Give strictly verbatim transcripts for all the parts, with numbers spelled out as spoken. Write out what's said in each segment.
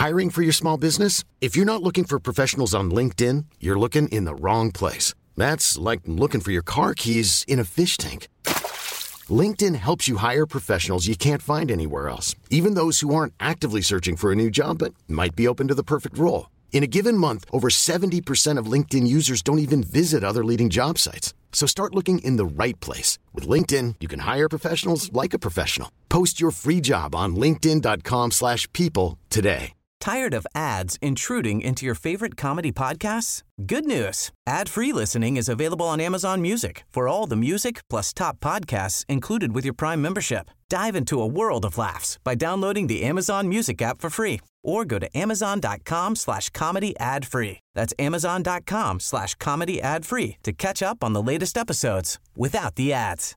Hiring for your small business? If you're not looking for professionals on LinkedIn, you're looking in the wrong place. That's like looking for your car keys in a fish tank. LinkedIn helps you hire professionals you can't find anywhere else, even those who aren't actively searching for a new job but might be open to the perfect role. In a given month, over seventy percent of LinkedIn users don't even visit other leading job sites. So start looking in the right place. With LinkedIn, you can hire professionals like a professional. Post your free job on linkedin.com slash people today. Tired of ads intruding into your favorite comedy podcasts? Good news. Ad-free listening is available on Amazon Music for all the music plus top podcasts included with your Prime membership. Dive into a world of laughs by downloading the Amazon Music app for free or go to amazon.com slash comedy ad free. That's amazon.com slash comedy ad free to catch up on the latest episodes without the ads.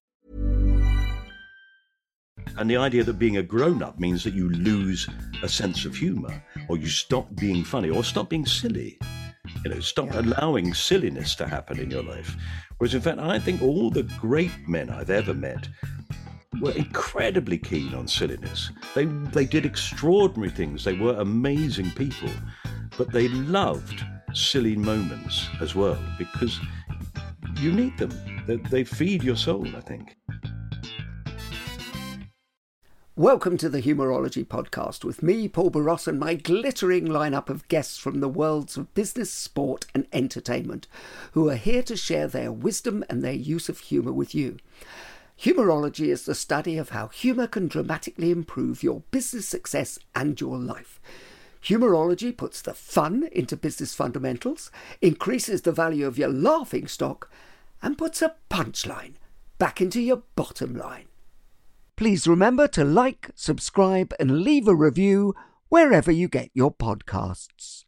And the idea that being a grown-up means that you lose a sense of humour, or you stop being funny, or stop being silly. You know, stop yeah. allowing silliness to happen in your life. Whereas, in fact, I think all the great men I've ever met were incredibly keen on silliness. They they did extraordinary things. They were amazing people, but they loved silly moments as well, because you need them. They, they feed your soul, I think. Welcome to the Humourology Podcast with me, Paul Boross, and my glittering lineup of guests from the worlds of business, sport and entertainment, who are here to share their wisdom and their use of humour with you. Humourology is the study of how humour can dramatically improve your business success and your life. Humourology puts the fun into business fundamentals, increases the value of your laughing stock, and puts a punchline back into your bottom line. Please remember to like, subscribe and leave a review wherever you get your podcasts.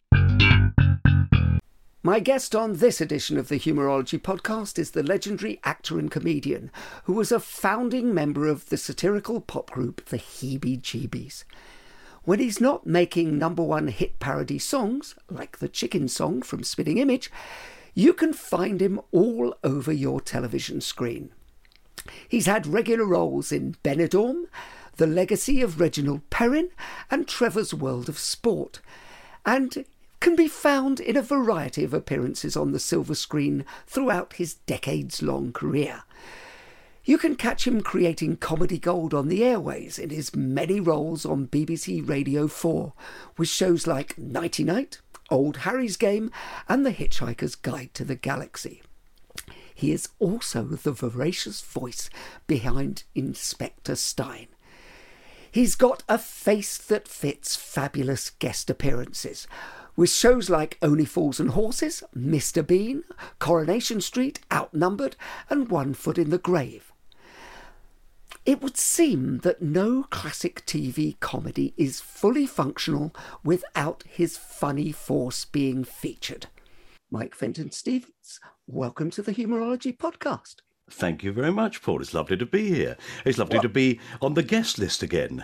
My guest on this edition of the Humourology Podcast is the legendary actor and comedian who was a founding member of the satirical pop group The Heebie-Jeebies. When he's not making number one hit parody songs, like the Chicken Song from Spitting Image, you can find him all over your television screen. He's had regular roles in Benidorm, The Legacy of Reginald Perrin and Trevor's World of Sport, and can be found in a variety of appearances on the silver screen throughout his decades-long career. You can catch him creating comedy gold on the airways in his many roles on B B C Radio four, with shows like Nighty Night, Old Harry's Game and The Hitchhiker's Guide to the Galaxy. He is also the voracious voice behind Inspector Stein. He's got a face that fits fabulous guest appearances, with shows like Only Fools and Horses, Mister Bean, Coronation Street, Outnumbered, and One Foot in the Grave. It would seem that no classic T V comedy is fully functional without his funny force being featured. Mike Fenton Stevens, welcome to the Humourology Podcast. Thank you very much, Paul. It's lovely to be here. It's lovely well, to be on the guest list again.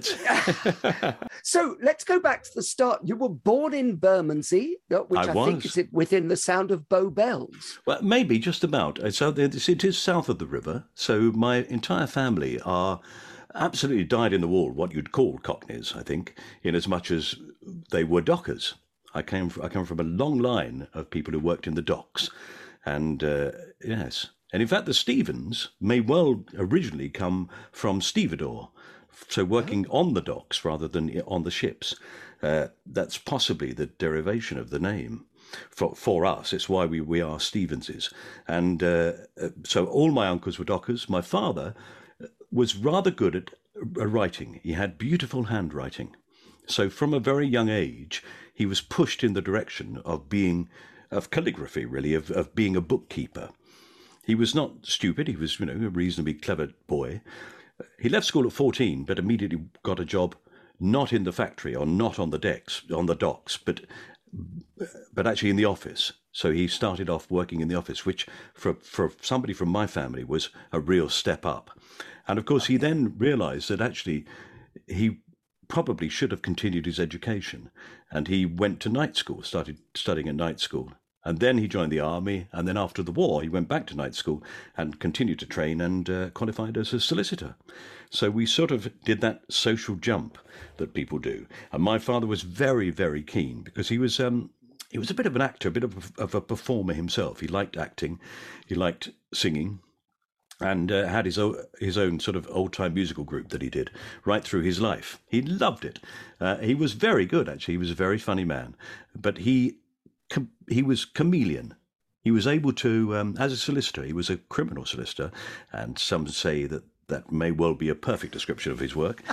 So let's go back to the start. You were born in Bermondsey, which I, I think is within the sound of Bow Bells. Well, maybe just about. So it is south of the river. So my entire family are absolutely dyed-in-the-wool, what you'd call Cockneys, I think, in as much as they were dockers. I came from, I come from a long line of people who worked in the docks. And uh, yes... And in fact, the Stevens may well originally come from stevedore, so working oh. on the docks rather than on the ships. Uh, that's possibly the derivation of the name. For, for us, it's why we, we are Stevenses. And uh, so all my uncles were dockers. My father was rather good at writing. He had beautiful handwriting. So from a very young age, he was pushed in the direction of being, of calligraphy really, of, of being a bookkeeper. He was not stupid. He was, you know, a reasonably clever boy. He left school at fourteen, but immediately got a job not in the factory or not on the decks, on the docks, but but actually in the office. So he started off working in the office, which for for somebody from my family was a real step up. And of course, he then realised that actually he probably should have continued his education, and he went to night school, started studying at night school. And then he joined the army, and then after the war, he went back to night school and continued to train and uh, qualified as a solicitor. So we sort of did that social jump that people do. And my father was very, very keen because he was um, he was a bit of an actor, a bit of a, of a performer himself. He liked acting, he liked singing, and uh, had his own, his own sort of old-time musical group that he did right through his life. He loved it. Uh, he was very good, actually. He was a very funny man. But he... he was chameleon. He was able to, um, as a solicitor, he was a criminal solicitor, and some say that that may well be a perfect description of his work.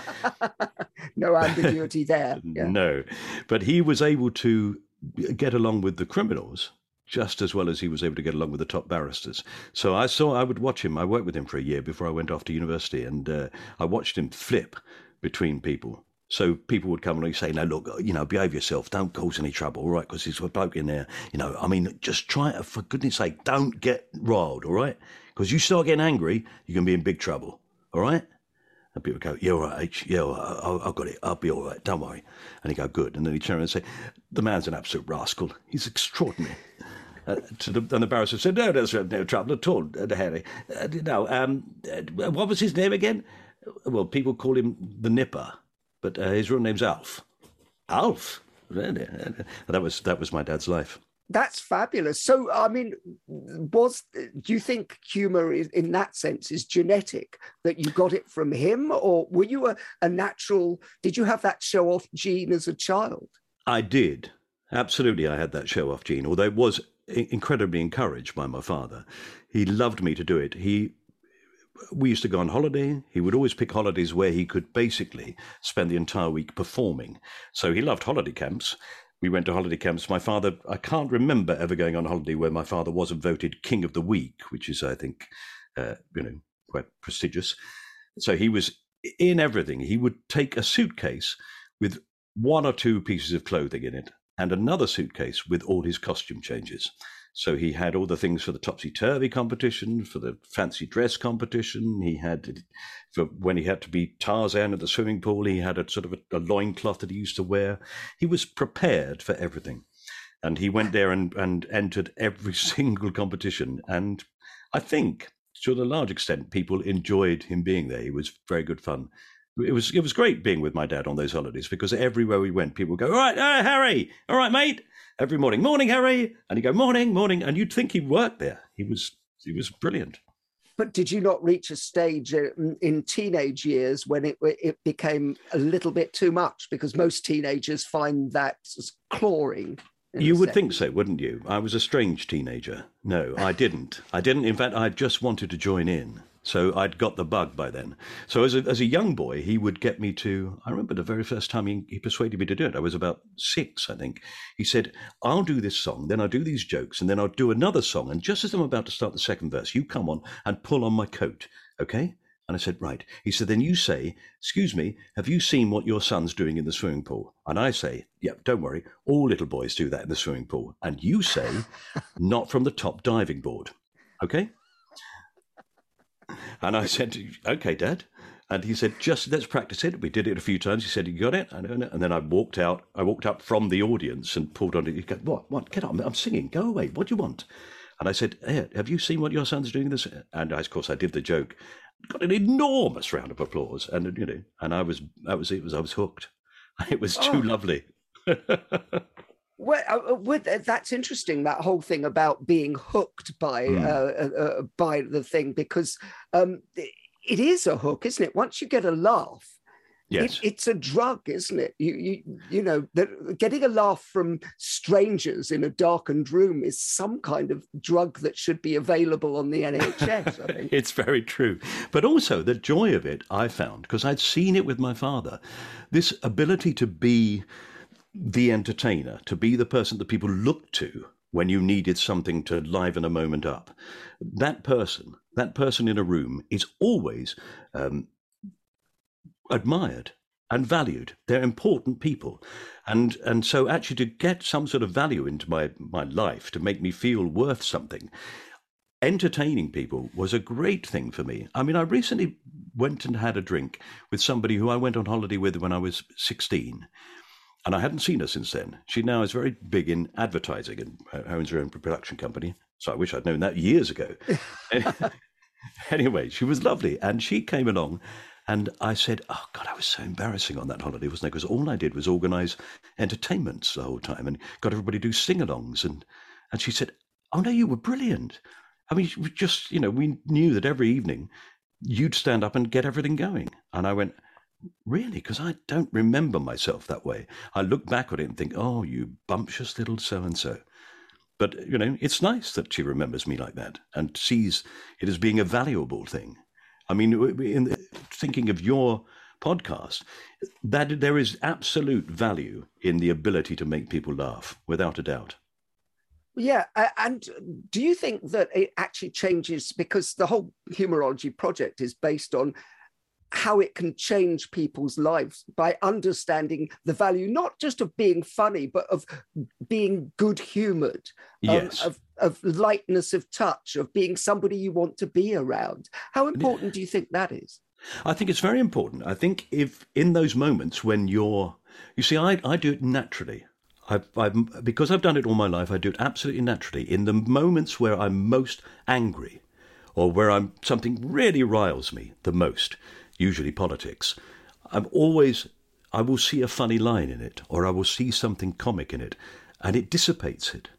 No ambiguity there. Yeah. No, but he was able to get along with the criminals just as well as he was able to get along with the top barristers. So I saw, I would watch him. I worked with him for a year before I went off to university, and uh, I watched him flip between people. So people would come and he'd say, no, look, you know, behave yourself. Don't cause any trouble, all right? Because there's a bloke in there, you know, I mean, just try to, for goodness sake, don't get riled, all right? Because you start getting angry, you're going to be in big trouble, all right? And people go, yeah, all right, H, yeah, all right, I've got it, I'll be all right, don't worry. And he'd go, good. And then he'd turn around and say, the man's an absolute rascal. He's extraordinary. Uh, to the, and the barrister said, no, there's no trouble at all, uh, Harry. Uh, no, um, uh, what was his name again? Well, people call him the Nipper. But uh, his real name's Alf. Alf? That was that was my dad's life. That's fabulous. So, I mean, was do you think humour is, in that sense is genetic, that you got it from him? Or were you a, a natural, did you have that show-off gene as a child? I did. Absolutely, I had that show-off gene, although it was incredibly encouraged by my father. He loved me to do it. He... We used to go on holiday. He would always pick holidays where he could basically spend the entire week performing. So he loved holiday camps. We went to holiday camps. My father, I can't remember ever going on holiday where my father wasn't voted King of the Week, which is, I think, uh, you know, quite prestigious. So he was in everything. He would take a suitcase with one or two pieces of clothing in it and another suitcase with all his costume changes. So he had all the things for the topsy-turvy competition, for the fancy dress competition. He had, for when he had to be Tarzan at the swimming pool, he had a sort of a, a loincloth that he used to wear. He was prepared for everything. And he went there and, and entered every single competition. And I think, to a large extent, people enjoyed him being there. He was very good fun. It was it was great being with my dad on those holidays, because everywhere we went, people would go, all right, uh, Harry, all right, mate. Every morning, morning, Harry. And he'd go, morning, morning. And you'd think he worked there. He was he was brilliant. But did you not reach a stage in teenage years when it it became a little bit too much? Because most teenagers find that clawing. You would think so, wouldn't you? I was a strange teenager. No, I didn't. I didn't. In fact, I just wanted to join in. So I'd got the bug by then. So as a, as a young boy, he would get me to, I remember the very first time he, he persuaded me to do it. I was about six, I think. He said, I'll do this song, then I'll do these jokes, and then I'll do another song. And just as I'm about to start the second verse, you come on and pull on my coat, okay? And I said, right. He said, then you say, excuse me, have you seen what your son's doing in the swimming pool? And I say, yeah, don't worry, all little boys do that in the swimming pool. And you say, not from the top diving board, okay? And I said, okay, Dad. And he said, just let's practice it. We did it a few times. He said, you got it? And then I walked out. I walked up from the audience and pulled on it. He goes, what? What? Get on. I'm singing. Go away. What do you want? And I said, hey, have you seen what your son's doing this? And I, of course, I did the joke. Got an enormous round of applause. And, you know, and I was, that was it. Was I was hooked. It was too oh. lovely. Well, uh, well, that's interesting, that whole thing about being hooked by mm. uh, uh, by the thing, because um, it is a hook, isn't it? Once you get a laugh, yes. it, it's a drug, isn't it? You you, you know, that getting a laugh from strangers in a darkened room is some kind of drug that should be available on the N H S, I think. It's very true. But also the joy of it, I found, because I'd seen it with my father, this ability to be the entertainer, to be the person that people looked to when you needed something to liven a moment up. That person, that person in a room is always um, admired and valued. They're important people. And and so actually to get some sort of value into my, my life, to make me feel worth something, entertaining people was a great thing for me. I mean, I recently went and had a drink with somebody who I went on holiday with when I was sixteen. And I hadn't seen her since then. She now is very big in advertising and owns her own production company. So I wish I'd known that years ago. Anyway, she was lovely. And she came along and I said, oh, God, I was so embarrassing on that holiday, wasn't I? Because all I did was organise entertainments the whole time and got everybody to do sing-alongs. And, and she said, oh, no, you were brilliant. I mean, we just, you know, we knew that every evening you'd stand up and get everything going. And I went, really? Because I don't remember myself that way. I look back at it and think, oh, you bumptious little so-and-so. But, you know, it's nice that she remembers me like that and sees it as being a valuable thing. I mean, in the, thinking of your podcast, that there is absolute value in the ability to make people laugh, without a doubt. Yeah, and do you think that it actually changes, because the whole Humourology project is based on how it can change people's lives by understanding the value, not just of being funny, but of being good-humoured, yes. um, of, of lightness of touch, of being somebody you want to be around. How important do you think that is? I think it's very important. I think if in those moments when you're, you see, I, I do it naturally. I've, I've, because I've done it all my life, I do it absolutely naturally. In the moments where I'm most angry or where I'm something really riles me the most, usually politics, I'm always, I will see a funny line in it, or I will see something comic in it, and it dissipates it.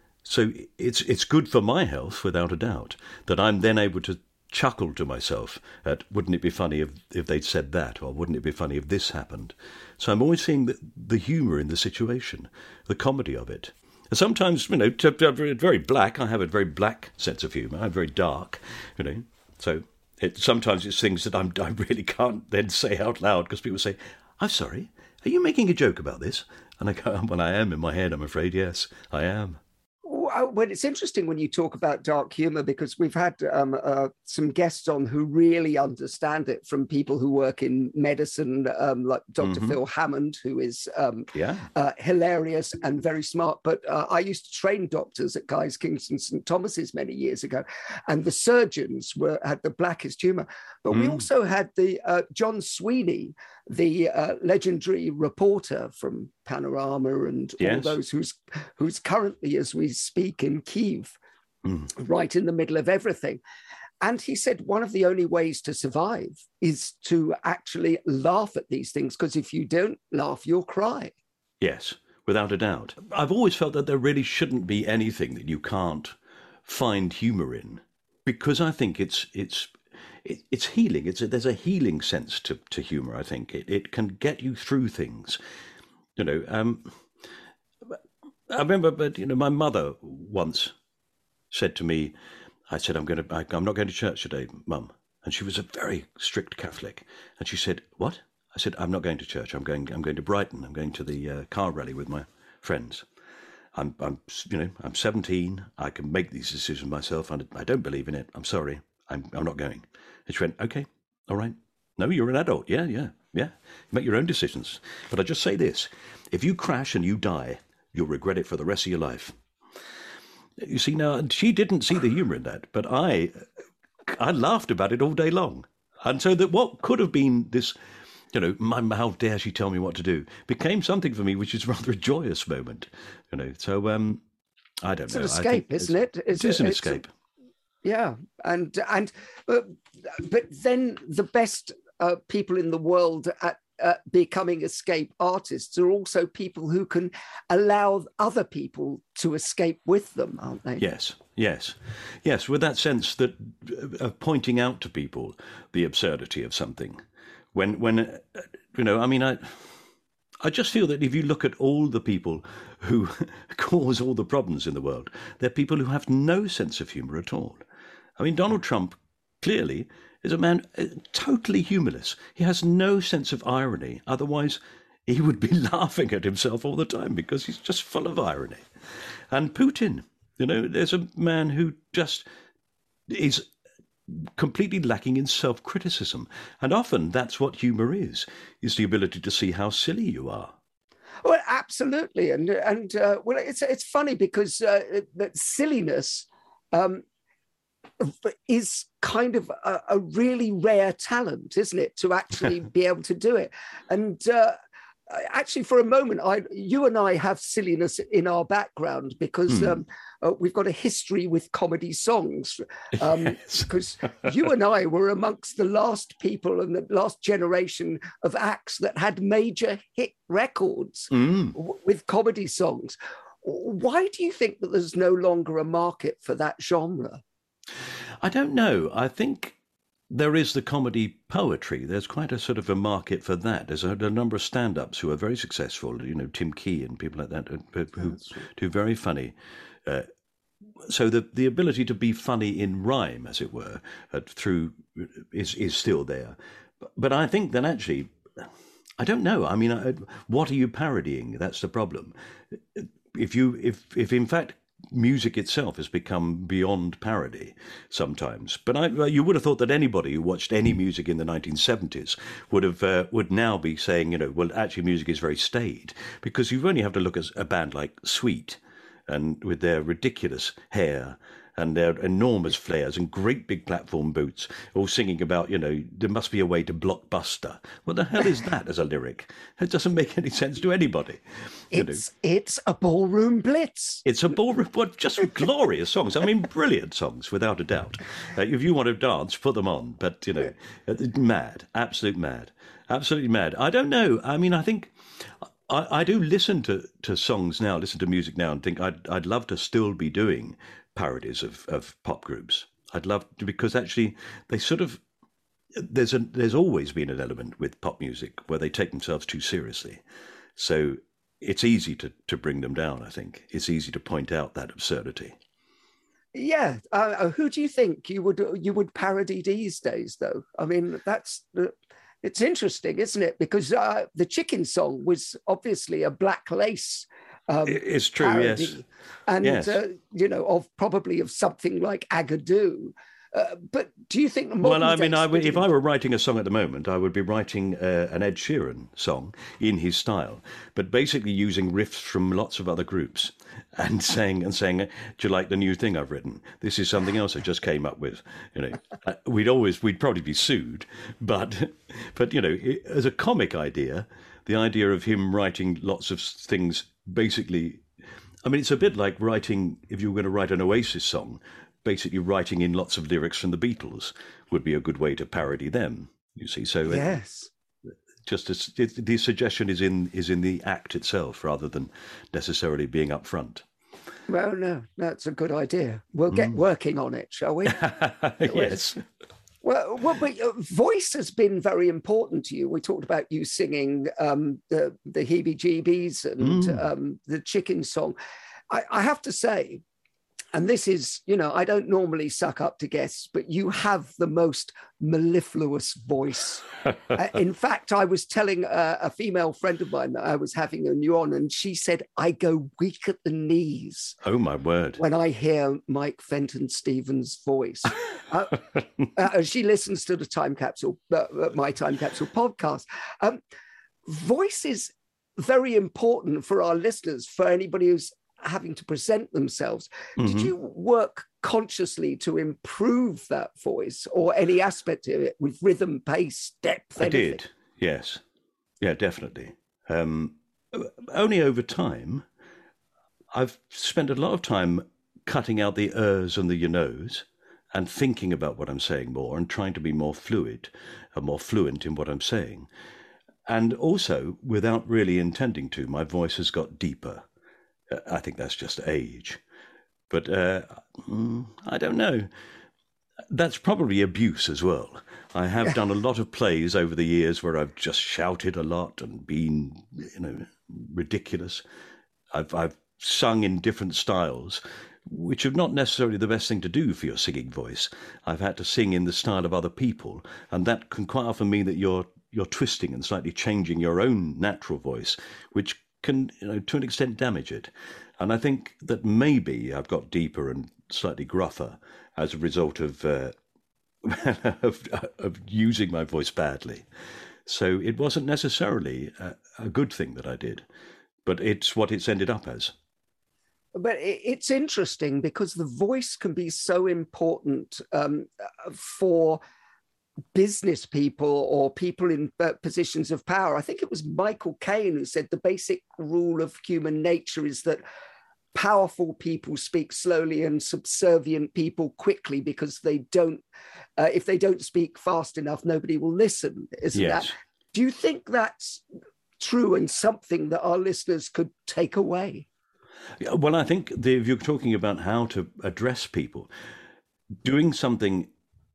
So it's it's good for my health, without a doubt, that I'm then able to chuckle to myself at, wouldn't it be funny if, if they'd said that, or wouldn't it be funny if this happened? So I'm always seeing the, the humour in the situation, the comedy of it. And sometimes, you know, to, to, to, very black, I have a very black sense of humour, I'm very dark, you know, so... It, sometimes it's things that I'm, I really can't then say out loud because people say, I'm sorry, are you making a joke about this? And I go, well, I am in my head, I'm afraid, yes, I am. Well, it's interesting when you talk about dark humour, because we've had um, uh, some guests on who really understand it, from people who work in medicine, um, like Doctor Mm-hmm. Phil Hammond, who is um, yeah. uh, hilarious and very smart. But uh, I used to train doctors at Guy's, Kingston, St Thomas's many years ago, and the surgeons were had the blackest humour. But mm. we also had the uh, John Sweeney, the uh, legendary reporter from Panorama and yes. all those who's who's currently, as we speak, in Kyiv, mm. right in the middle of everything. And he said one of the only ways to survive is to actually laugh at these things, because if you don't laugh, you'll cry. Yes, without a doubt. I've always felt that there really shouldn't be anything that you can't find humour in, because I think it's it's it, it's healing. It's a, there's a healing sense to, to humour, I think. It, it can get you through things. You know, um, I remember, but you know, my mother once said to me, I said, I'm going to, I, I'm not going to church today, Mum. And she was a very strict Catholic. And she said, what? I said, I'm not going to church. I'm going, I'm going to Brighton. I'm going to the uh, car rally with my friends. I'm, I'm, you know, I'm seventeen. I can make these decisions myself. I, I don't believe in it. I'm sorry. I'm, I'm not going. And she went, okay, all right. No, you're an adult. Yeah, yeah, yeah. You make your own decisions. But I just say this. If you crash and you die, you'll regret it for the rest of your life. You see, now, she didn't see the humour in that, but I I laughed about it all day long. And so that what could have been this, you know, my, how dare she tell me what to do, became something for me which is rather a joyous moment, you know. So, um, I don't it's know. It's an escape, isn't it? It's, it is an escape. A, yeah, and, and uh, but then the best uh, people in the world at Uh, becoming escape artists are also people who can allow other people to escape with them, aren't they? Yes, yes, yes, with that sense that of pointing out to people the absurdity of something. When, when uh, you know, I mean, I, I just feel that if you look at all the people who cause all the problems in the world, they're people who have no sense of humour at all. I mean, Donald Trump clearly is a man uh, totally humourless. He has no sense of irony. Otherwise, he would be laughing at himself all the time because he's just full of irony. And Putin, you know, there's a man who just is completely lacking in self-criticism. And often that's what humour is, is the ability to see how silly you are. Well, absolutely. And, and uh, well, it's, it's funny because uh, that silliness um, is kind of a, a really rare talent, isn't it, to actually be able to do it. And uh, actually, for a moment, I, you and I have silliness in our background because Hmm. um, uh, we've got a history with comedy songs. Um, Yes. Because you and I were amongst the last people and the last generation of acts that had major hit records Mm. w- with comedy songs. Why do you think that there's no longer a market for that genre? I don't know. I think there is the comedy poetry. There's quite a sort of a market for that. There's a, a number of stand-ups who are very successful, you know, Tim Key and people like that, who, who do very funny. Uh, so the the ability to be funny in rhyme, as it were, uh, through is is still there. But, but I think that actually, I don't know. I mean, I, what are you parodying? That's the problem. If you if if in fact music itself has become beyond parody sometimes. But I, you would have thought that anybody who watched any music in the nineteen seventies would have uh, would now be saying, you know, well, actually, music is very staid, because you only have to look at a band like Sweet, and with their ridiculous hair and their enormous flares and great big platform boots, all singing about, you know, there must be a way to blockbuster. What the hell is that as a lyric? It doesn't make any sense to anybody. You know. It's it's a ballroom blitz. It's a ballroom, what just glorious songs. I mean, brilliant songs, without a doubt. Uh, if you want to dance, put them on. But, you know, uh, mad, absolute mad, absolutely mad. I don't know. I mean, I think I, I do listen to, to songs now, listen to music now, and think I'd, I'd love to still be doing parodies of, of pop groups. I'd love to, because actually they sort of, there's a, there's always been an element with pop music where they take themselves too seriously. So it's easy to, to bring them down, I think. It's easy to point out that absurdity. Yeah. Uh, who do you think you would you would parody these days, though? I mean, that's the, it's interesting, isn't it? Because uh, the Chicken Song was obviously a Black Lace um, It's true, parody, yes. and Yes. uh, you know, of probably of something like Agadoo. Uh, but do you think? Well, I mean, I would, if I were writing a song at the moment, I would be writing uh, an Ed Sheeran song in his style, but basically using riffs from lots of other groups and saying, and saying, do you like the new thing I've written? This is something else I just came up with. You know, Uh, we'd always, we'd probably be sued, but, but you know, it, as a comic idea, the idea of him writing lots of things, basically, I mean, it's a bit like writing, if you were going to write an Oasis song, basically writing in lots of lyrics from the Beatles would be a good way to parody them, you see. So yes, it, just as, it, the suggestion is in is in the act itself rather than necessarily being up front. well, no, that's a good idea. We'll get Mm. working on it, shall we? Yes. Well, well, but uh, voice has been very important to you. We talked about you singing um, the the Heebie-Jeebies and Mm. um, the Chicken Song. I, I have to say, and this is, you know, I don't normally suck up to guests, but you have the most mellifluous voice. uh, in fact, I was telling a, a female friend of mine that I was having you on, and she said, I go weak at the knees Oh, my word. when I hear Mike Fenton Stevens' voice. Uh, uh, she listens to the Time Capsule, uh, my Time Capsule podcast. Um, voice is very important for our listeners, for anybody who's having to present themselves. Mhm. Did you work consciously to improve that voice or any aspect of it with rhythm, pace, depth? I anything? did, yes. Yeah, definitely. Um, only over time, I've spent a lot of time cutting out the ers and the you knows and thinking about what I'm saying more and trying to be more fluid and more fluent in what I'm saying. And also, without really intending to, my voice has got deeper. Uh, I think that's just age. But uh, mm, I don't know. That's probably abuse as well. I have done a lot of plays over the years where I've just shouted a lot and been, you know, ridiculous. I've, I've sung in different styles, which are not necessarily the best thing to do for your singing voice. I've had to sing in the style of other people, and that can quite often mean that you're you're twisting and slightly changing your own natural voice, which can, you know, to an extent damage it. And I think that maybe I've got deeper and slightly gruffer as a result of uh, of, of using my voice badly. So it wasn't necessarily a, a good thing that I did, but it's what it's ended up as. But it's interesting because the voice can be so important um, for business people or people in uh, positions of power. I think it was Michael Caine who said the basic rule of human nature is that powerful people speak slowly and subservient people quickly, because they don't, uh, if they don't speak fast enough, nobody will listen. Isn't Yes. that? Do you think that's true and something that our listeners could take away? Yeah, well, I think the, if you're talking about how to address people, doing something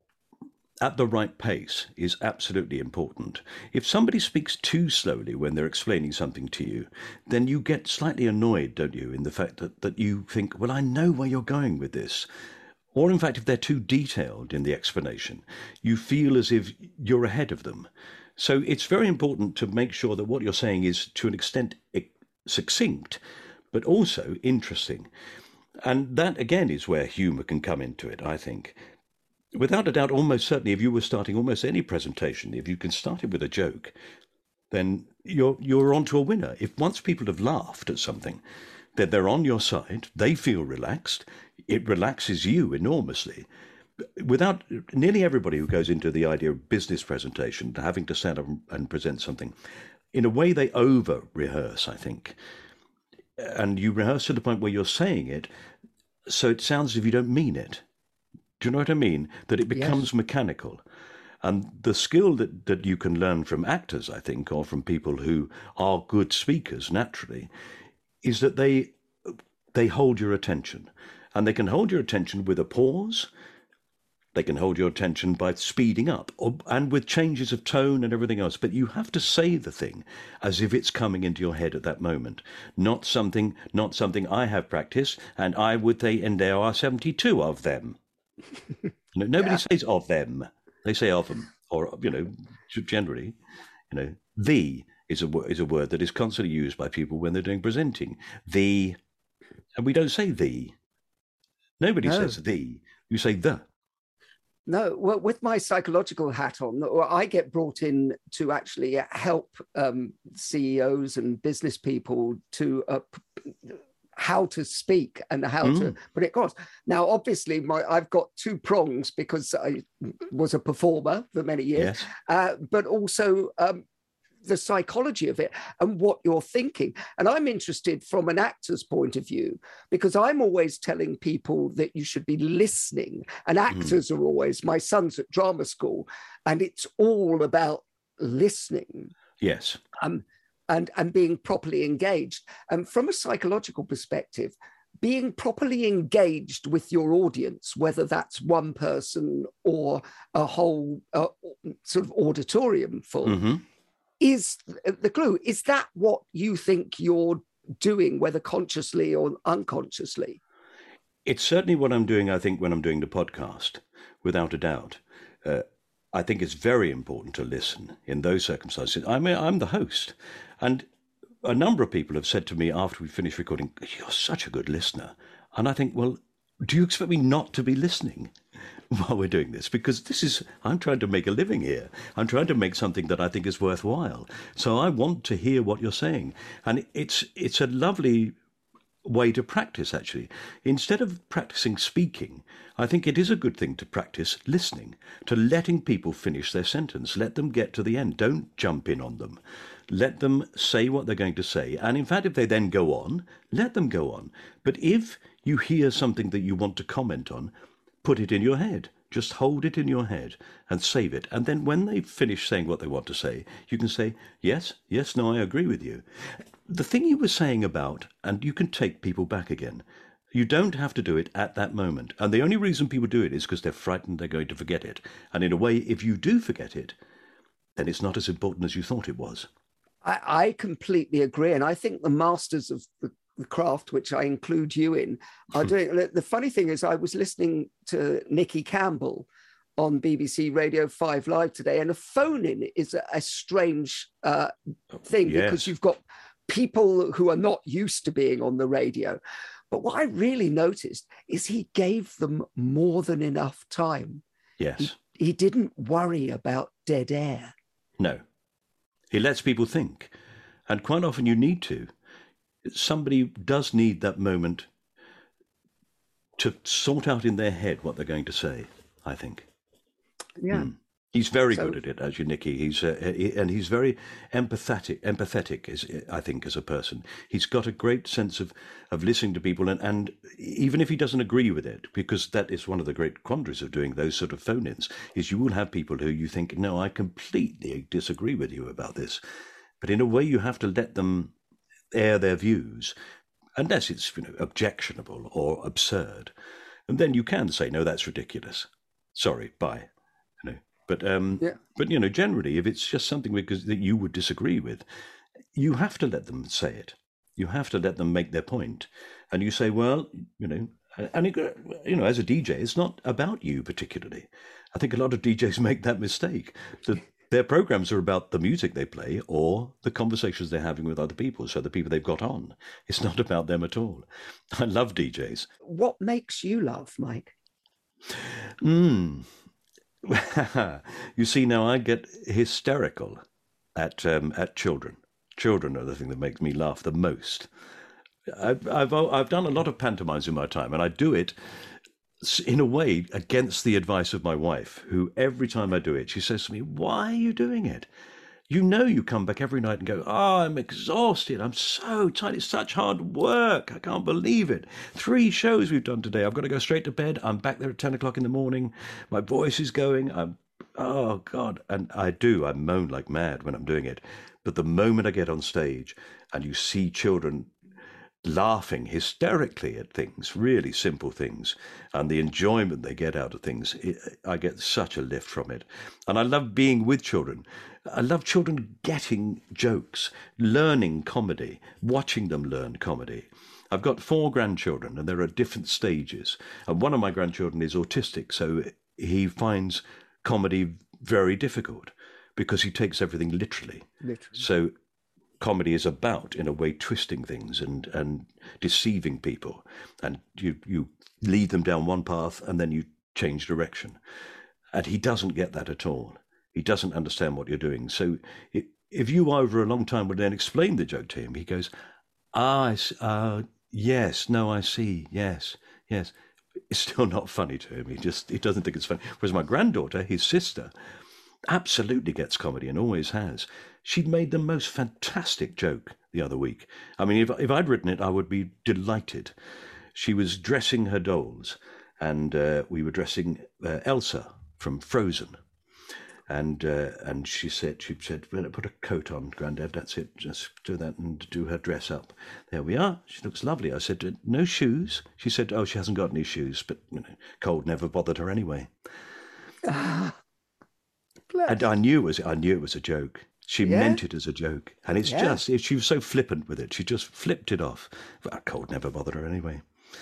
at the right pace is absolutely important. If somebody speaks too slowly when they're explaining something to you, then you get slightly annoyed, don't you, in the fact that, that you think, well, I know where you're going with this. Or in fact, if they're too detailed in the explanation, you feel as if you're ahead of them. So it's very important to make sure that what you're saying is to an extent succinct, but also interesting. And that, again, is where humour can come into it, I think. Without a doubt, almost certainly, if you were starting almost any presentation, if you can start it with a joke, then you're you're on to a winner. If once people have laughed at something, then they're on your side, they feel relaxed, it relaxes you enormously. Without nearly everybody who goes into the idea of business presentation, having to stand up and present something, in a way they over-rehearse, I think. And you rehearse to the point where you're saying it, so it sounds as if you don't mean it. Do you know what I mean? That it becomes yes. mechanical. And the skill that, that you can learn from actors, I think, or from people who are good speakers naturally, is that they they hold your attention. And they can hold your attention with a pause. They can hold your attention by speeding up, or, and with changes of tone and everything else. But you have to say the thing as if it's coming into your head at that moment. Not something, not something I have practiced, and I would say, and there are seventy-two of them. No, nobody yeah. says of them. They say of them, or, you know, generally, you know, the is a is a word that is constantly used by people when they're doing presenting. The, and we don't say the. Nobody no. says the. You say the. No, well, with my psychological hat on, I get brought in to actually help um, C E Os and business people to uh, how to speak and how mm. to put it across. Now, obviously, my I've got two prongs because I was a performer for many years, yes. uh, but also um, the psychology of it and what you're thinking. And I'm interested from an actor's point of view, because I'm always telling people that you should be listening. And actors mm. are always, my son's at drama school, and it's all about listening. Yes. Um, and, and being properly engaged. And from a psychological perspective, being properly engaged with your audience, whether that's one person or a whole uh, sort of auditorium full, mm-hmm. is the clue. Is that what you think you're doing, whether consciously or unconsciously? It's certainly what I'm doing, I think, when I'm doing the podcast, without a doubt. Uh, I think it's very important to listen in those circumstances. I mean, I'm the host. And a number of people have said to me after we finished recording, you're such a good listener. And I think, well, do you expect me not to be listening while we're doing this? Because this is, I'm trying to make a living here. I'm trying to make something that I think is worthwhile. So I want to hear what you're saying. And it's it's a lovely way to practice, actually. Instead of practicing speaking, I think it is a good thing to practice listening, to letting people finish their sentence. Let them get to the end. Don't jump in on them. Let them say what they're going to say. And in fact, if they then go on, let them go on. But if you hear something that you want to comment on, put it in your head. Just hold it in your head and save it. And then when they finish saying what they want to say, you can say, yes, yes, no, I agree with you. The thing you were saying about, and you can take people back again, you don't have to do it at that moment. And the only reason people do it is because they're frightened they're going to forget it. And in a way, if you do forget it, then it's not as important as you thought it was. I, I completely agree. And I think the masters of the, the craft, which I include you in, are doing. The funny thing is, I was listening to Nicky Campbell on B B C Radio five Live today, and a phone-in is a, a strange uh, thing yes. because you've got people who are not used to being on the radio. But what I really noticed is he gave them more than enough time. Yes. He, he didn't worry about dead air. No. He lets people think. And quite often you need to. Somebody does need that moment to sort out in their head what they're going to say, I think. Yeah. Mm. He's very So- good at it, actually, Nicky. He's uh, he, and he's very empathetic. Empathetic, is I think, as a person, he's got a great sense of, of listening to people, and, and even if he doesn't agree with it, because that is one of the great quandaries of doing those sort of phone-ins, is you will have people who you think, no, I completely disagree with you about this, but in a way you have to let them air their views, unless it's, you know, objectionable or absurd, and then you can say, no, that's ridiculous. Sorry, bye. You know. But um, Yeah. but you know, generally, if it's just something because that you would disagree with, you have to let them say it. You have to let them make their point, and you say, well, you know, and it, you know, as a D J, it's not about you particularly. I think a lot of D Js make that mistake. That their programs are about the music they play or the conversations they're having with other people, so the people they've got on. It's not about them at all. I love D Js. What makes you laugh, Mike? Hmm. You see, now I get hysterical at um, at children. Children are the thing that makes me laugh the most. I've, I've I've done a lot of pantomimes in my time, and I do it in a way against the advice of my wife, who every time I do it, she says to me, "Why are you doing it? You know you come back every night and go, oh, I'm exhausted. I'm so tired. It's such hard work. I can't believe it. Three shows we've done today. I've got to go straight to bed. I'm back there at ten o'clock in the morning. My voice is going. I'm, oh, God." And I do. I moan like mad when I'm doing it. But the moment I get on stage and you see children laughing hysterically at things, really simple things, and the enjoyment they get out of things, it, I get such a lift from it. And I love being with children. I love children getting jokes, learning comedy, watching them learn comedy. I've got four grandchildren, and they're at different stages. And one of my grandchildren is autistic, so he finds comedy very difficult because he takes everything literally. Literally. So comedy is about, in a way, twisting things and, and deceiving people. And you, you lead them down one path and then you change direction. And he doesn't get that at all. He doesn't understand what you're doing. So it, if you over a long time would then explain the joke to him, he goes, ah, I s- uh, yes, no, I see, yes, yes. It's still not funny to him. He just, he doesn't think it's funny. Whereas my granddaughter, his sister, absolutely gets comedy and always has. She'd made the most fantastic joke the other week. I mean, if, if I'd written it, I would be delighted. She was dressing her dolls, and uh, we were dressing uh, Elsa from Frozen. And uh, and she said, she said, well, put a coat on, Grandad, that's it, just do that and do her dress up. There we are, she looks lovely. I said, no shoes? She said, oh, she hasn't got any shoes, but you know, cold never bothered her anyway. Ah, And I knew it was, I knew it was a joke. She Yeah? meant it as a joke. And it's Yeah. just, she was so flippant with it. She just flipped it off. Well, cold never bothered her anyway.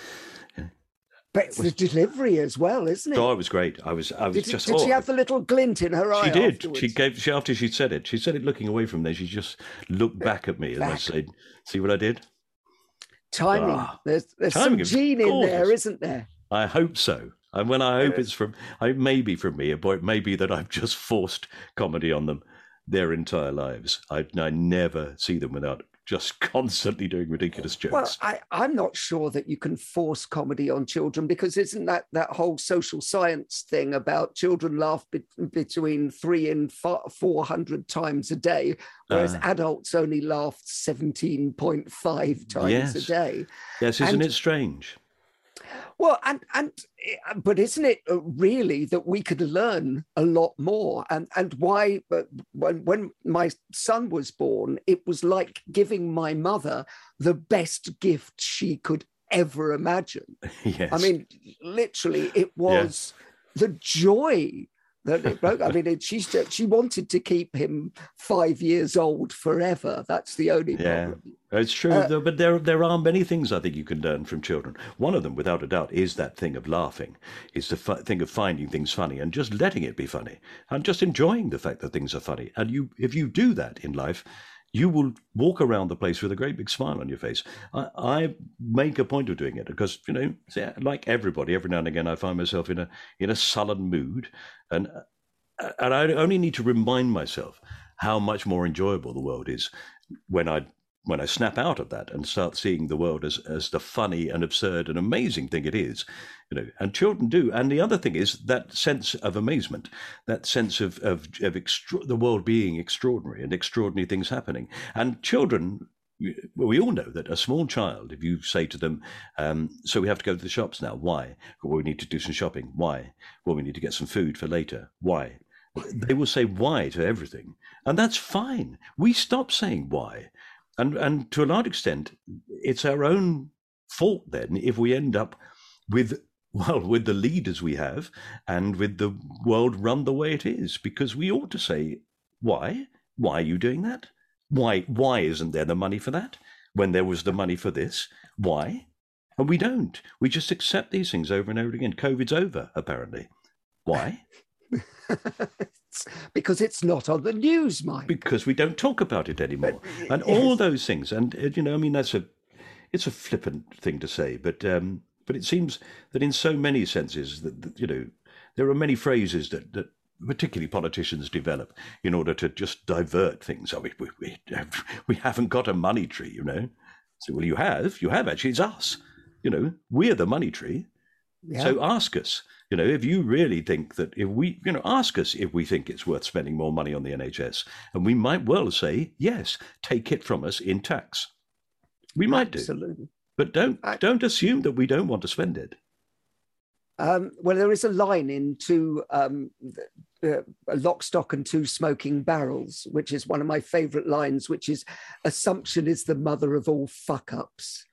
but it's the delivery as well, isn't it? Oh, it was great. I was, I was did just, did she oh, have the little glint in her eye she did. afterwards? She gave, she, after she said it, she said it looking away from there. She just looked back at me and I Back. said, see what I did? Timing. Ah, there's there's timing some is gene in there, gorgeous. isn't there? I hope so. And when I hope it's from, it may be from me, or it may be that I've just forced comedy on them their entire lives. I, I never see them without just constantly doing ridiculous jokes. Well, I, I'm not sure that you can force comedy on children, because isn't that that whole social science thing about children laugh be- between three and four hundred times a day, whereas Ah. adults only laugh seventeen point five times Yes. a day. Yes, isn't and- it strange? Well, and and but isn't it really that we could learn a lot more? And and why? But when when my son was born, it was like giving my mother the best gift she could ever imagine. Yes. I mean, literally, it was the joy that it broke. I mean, it, she she wanted to keep him five years old forever. That's the only Yeah. problem. It's true, Uh, though, but there there are many things I think you can learn from children. One of them, without a doubt, is that thing of laughing, is the f- thing of finding things funny and just letting it be funny and just enjoying the fact that things are funny. And you, if you do that in life, you will walk around the place with a great big smile on your face. I, I make a point of doing it because, you know, like everybody, every now and again I find myself in a in a sullen mood, and and I only need to remind myself how much more enjoyable the world is when I when I snap out of that and start seeing the world as, as the funny and absurd and amazing thing it is, you know, and children do. And the other thing is that sense of amazement, that sense of, of, of extra- the world being extraordinary and extraordinary things happening. And children, well, we all know that a small child, if you say to them, um, so we have to go to the shops now. Why? Well, we need to do some shopping. Why? Well, we need to get some food for later. Why? They will say why to everything. And that's fine. We stop saying why. And and to a large extent, it's our own fault then if we end up with, well, with the leaders we have and with the world run the way it is, because we ought to say, why? Why are you doing that? Why why isn't there the money for that when there was the money for this? Why? And we don't. We just accept these things over and over again. COVID's over, apparently. Why? Because it's not on the news, Mike. Because we don't talk about it anymore. And yes. all those things. And, you know, I mean, that's a, it's a flippant thing to say, but um, but it seems that in so many senses that, that you know, there are many phrases that, that particularly politicians develop in order to just divert things. Oh, we, we, we, we haven't got a money tree, you know. So, well, you have, you have actually, it's us. You know, we're the money tree. Yeah. So ask us. You know, if you really think that if we, you know, ask us if we think it's worth spending more money on the N H S. And we might well say, yes, take it from us in tax. We might Absolutely. do. But don't I, don't assume that we don't want to spend it. Um, well, there is a line into um, uh, Lock, Stock and Two Smoking Barrels, which is one of my favourite lines, which is, assumption is the mother of all fuck-ups.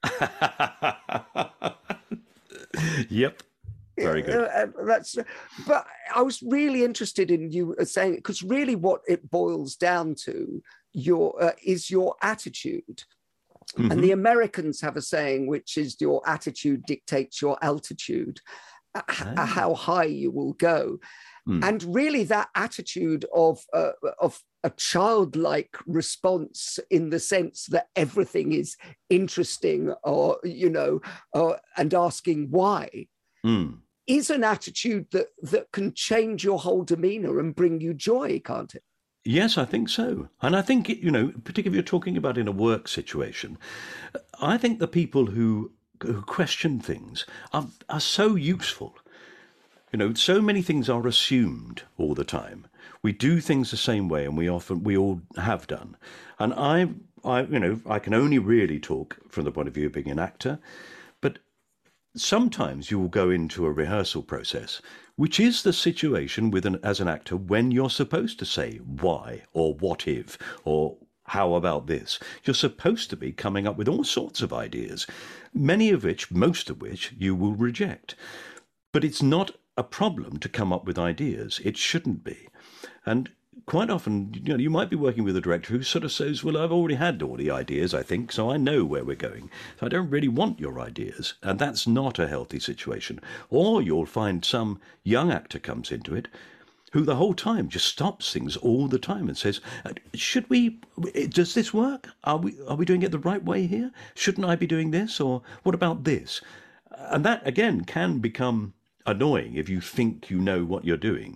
Yep. Very good. Uh, that's, but I was really interested in you saying, because really what it boils down to your uh, is your attitude. Mm-hmm. And the Americans have a saying, which is your attitude dictates your altitude, oh. uh, how high you will go. Mm. And really that attitude of uh, of a childlike response in the sense that everything is interesting or, you know, uh, and asking why. Mm. Is an attitude that, that can change your whole demeanour and bring you joy, can't it? Yes, I think so. And I think, you know, particularly if you're talking about in a work situation, I think the people who who question things are, are so useful. You know, so many things are assumed all the time. We do things the same way, and we often, we all have done. And I, I, you know, I can only really talk from the point of view of being an actor, but sometimes you will go into a rehearsal process, which is the situation with an, as an actor when you're supposed to say why or what if or how about this. You're supposed to be coming up with all sorts of ideas, many of which, most of which, you will reject. But it's not a problem to come up with ideas. It shouldn't be. And quite often, you know, you might be working with a director who sort of says, well, I've already had all the ideas, I think, so I know where we're going. So I don't really want your ideas. And that's not a healthy situation. Or you'll find some young actor comes into it who the whole time just stops things all the time and says, should we, does this work? Are we, are we doing it the right way here? Shouldn't I be doing this? Or what about this? And that, again, can become annoying if you think you know what you're doing.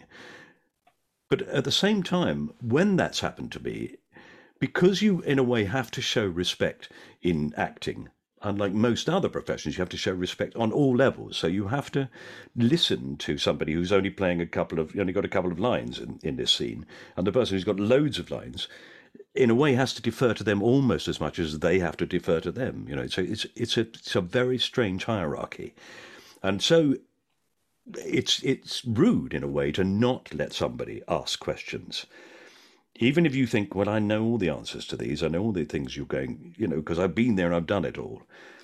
But at the same time, when that's happened to me, because you, in a way, have to show respect in acting, unlike most other professions, you have to show respect on all levels. So you have to listen to somebody who's only playing a couple of, only got a couple of lines in, in this scene, and the person who's got loads of lines, in a way, has to defer to them almost as much as they have to defer to them. You know, so it's it's a it's a very strange hierarchy, and so. It's it's rude in a way to not let somebody ask questions. Even if you think, well, I know all the answers to these, I know all the things you're going, you know, because I've been there and I've done it all.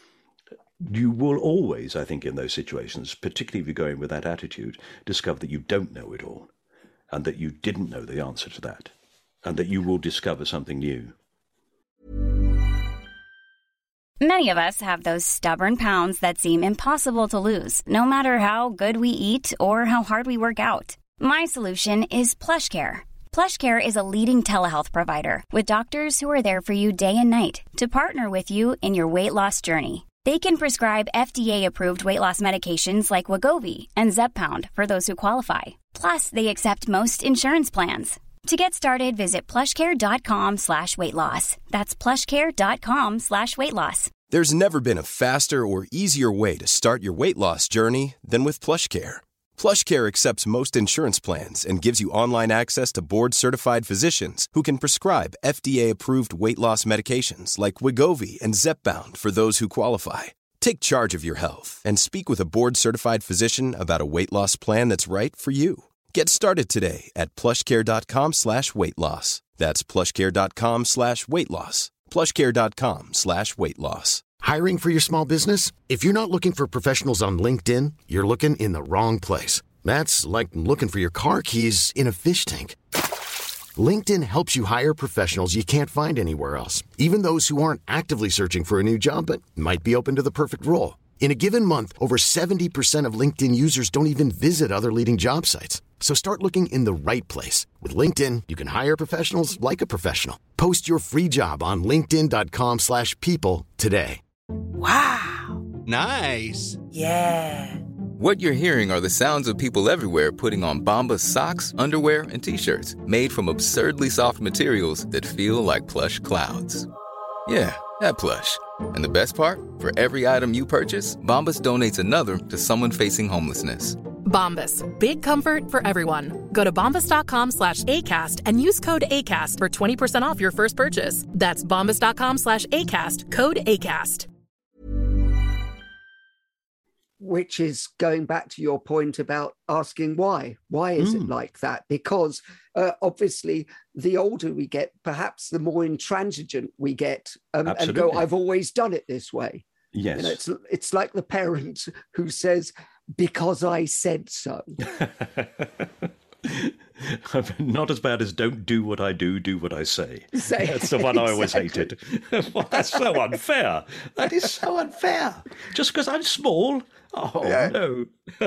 You will always, I think, in those situations, particularly if you're going with that attitude, discover that you don't know it all and that you didn't know the answer to that and that you will discover something new. Many of us have those stubborn pounds that seem impossible to lose, no matter how good we eat or how hard we work out. My solution is PlushCare. PlushCare is a leading telehealth provider with doctors who are there for you day and night to partner with you in your weight loss journey. They can prescribe F D A-approved weight loss medications like Wegovy and Zepbound for those who qualify. Plus, they accept most insurance plans. To get started, visit plushcare.com slash weight loss. That's plushcare.com slash weight loss. There's never been a faster or easier way to start your weight loss journey than with PlushCare. PlushCare accepts most insurance plans and gives you online access to board-certified physicians who can prescribe F D A-approved weight loss medications like Wegovy and Zepbound for those who qualify. Take charge of your health and speak with a board-certified physician about a weight loss plan that's right for you. Get started today at plushcare.com slash weight loss. That's plushcare.com slash weight loss. plushcare.com slash weight loss. Hiring for your small business? If you're not looking for professionals on LinkedIn, you're looking in the wrong place. That's like looking for your car keys in a fish tank. LinkedIn helps you hire professionals you can't find anywhere else, even those who aren't actively searching for a new job but might be open to the perfect role. In a given month, over seventy percent of LinkedIn users don't even visit other leading job sites. So start looking in the right place. With LinkedIn, you can hire professionals like a professional. Post your free job on linkedin.com slash people today. Wow. Nice. Yeah. What you're hearing are the sounds of people everywhere putting on Bombas socks, underwear, and T-shirts made from absurdly soft materials that feel like plush clouds. Yeah, that plush. And the best part? For every item you purchase, Bombas donates another to someone facing homelessness. Bombas. Big comfort for everyone. Go to bombas.com slash ACAST and use code ACAST for twenty percent off your first purchase. That's bombas.com slash ACAST. Code ACAST. Which is going back to your point about asking why. Why is mm. it like that? Because uh, obviously, the older we get, perhaps the more intransigent we get um, and go, I've always done it this way. Yes. You know, it's, it's like the parent who says, because I said so. Not as bad as don't do what I do, do what I say. say That's the one exactly. I always hated. Well, that's so unfair. That is so unfair. Just because I'm small? Oh, yeah. no.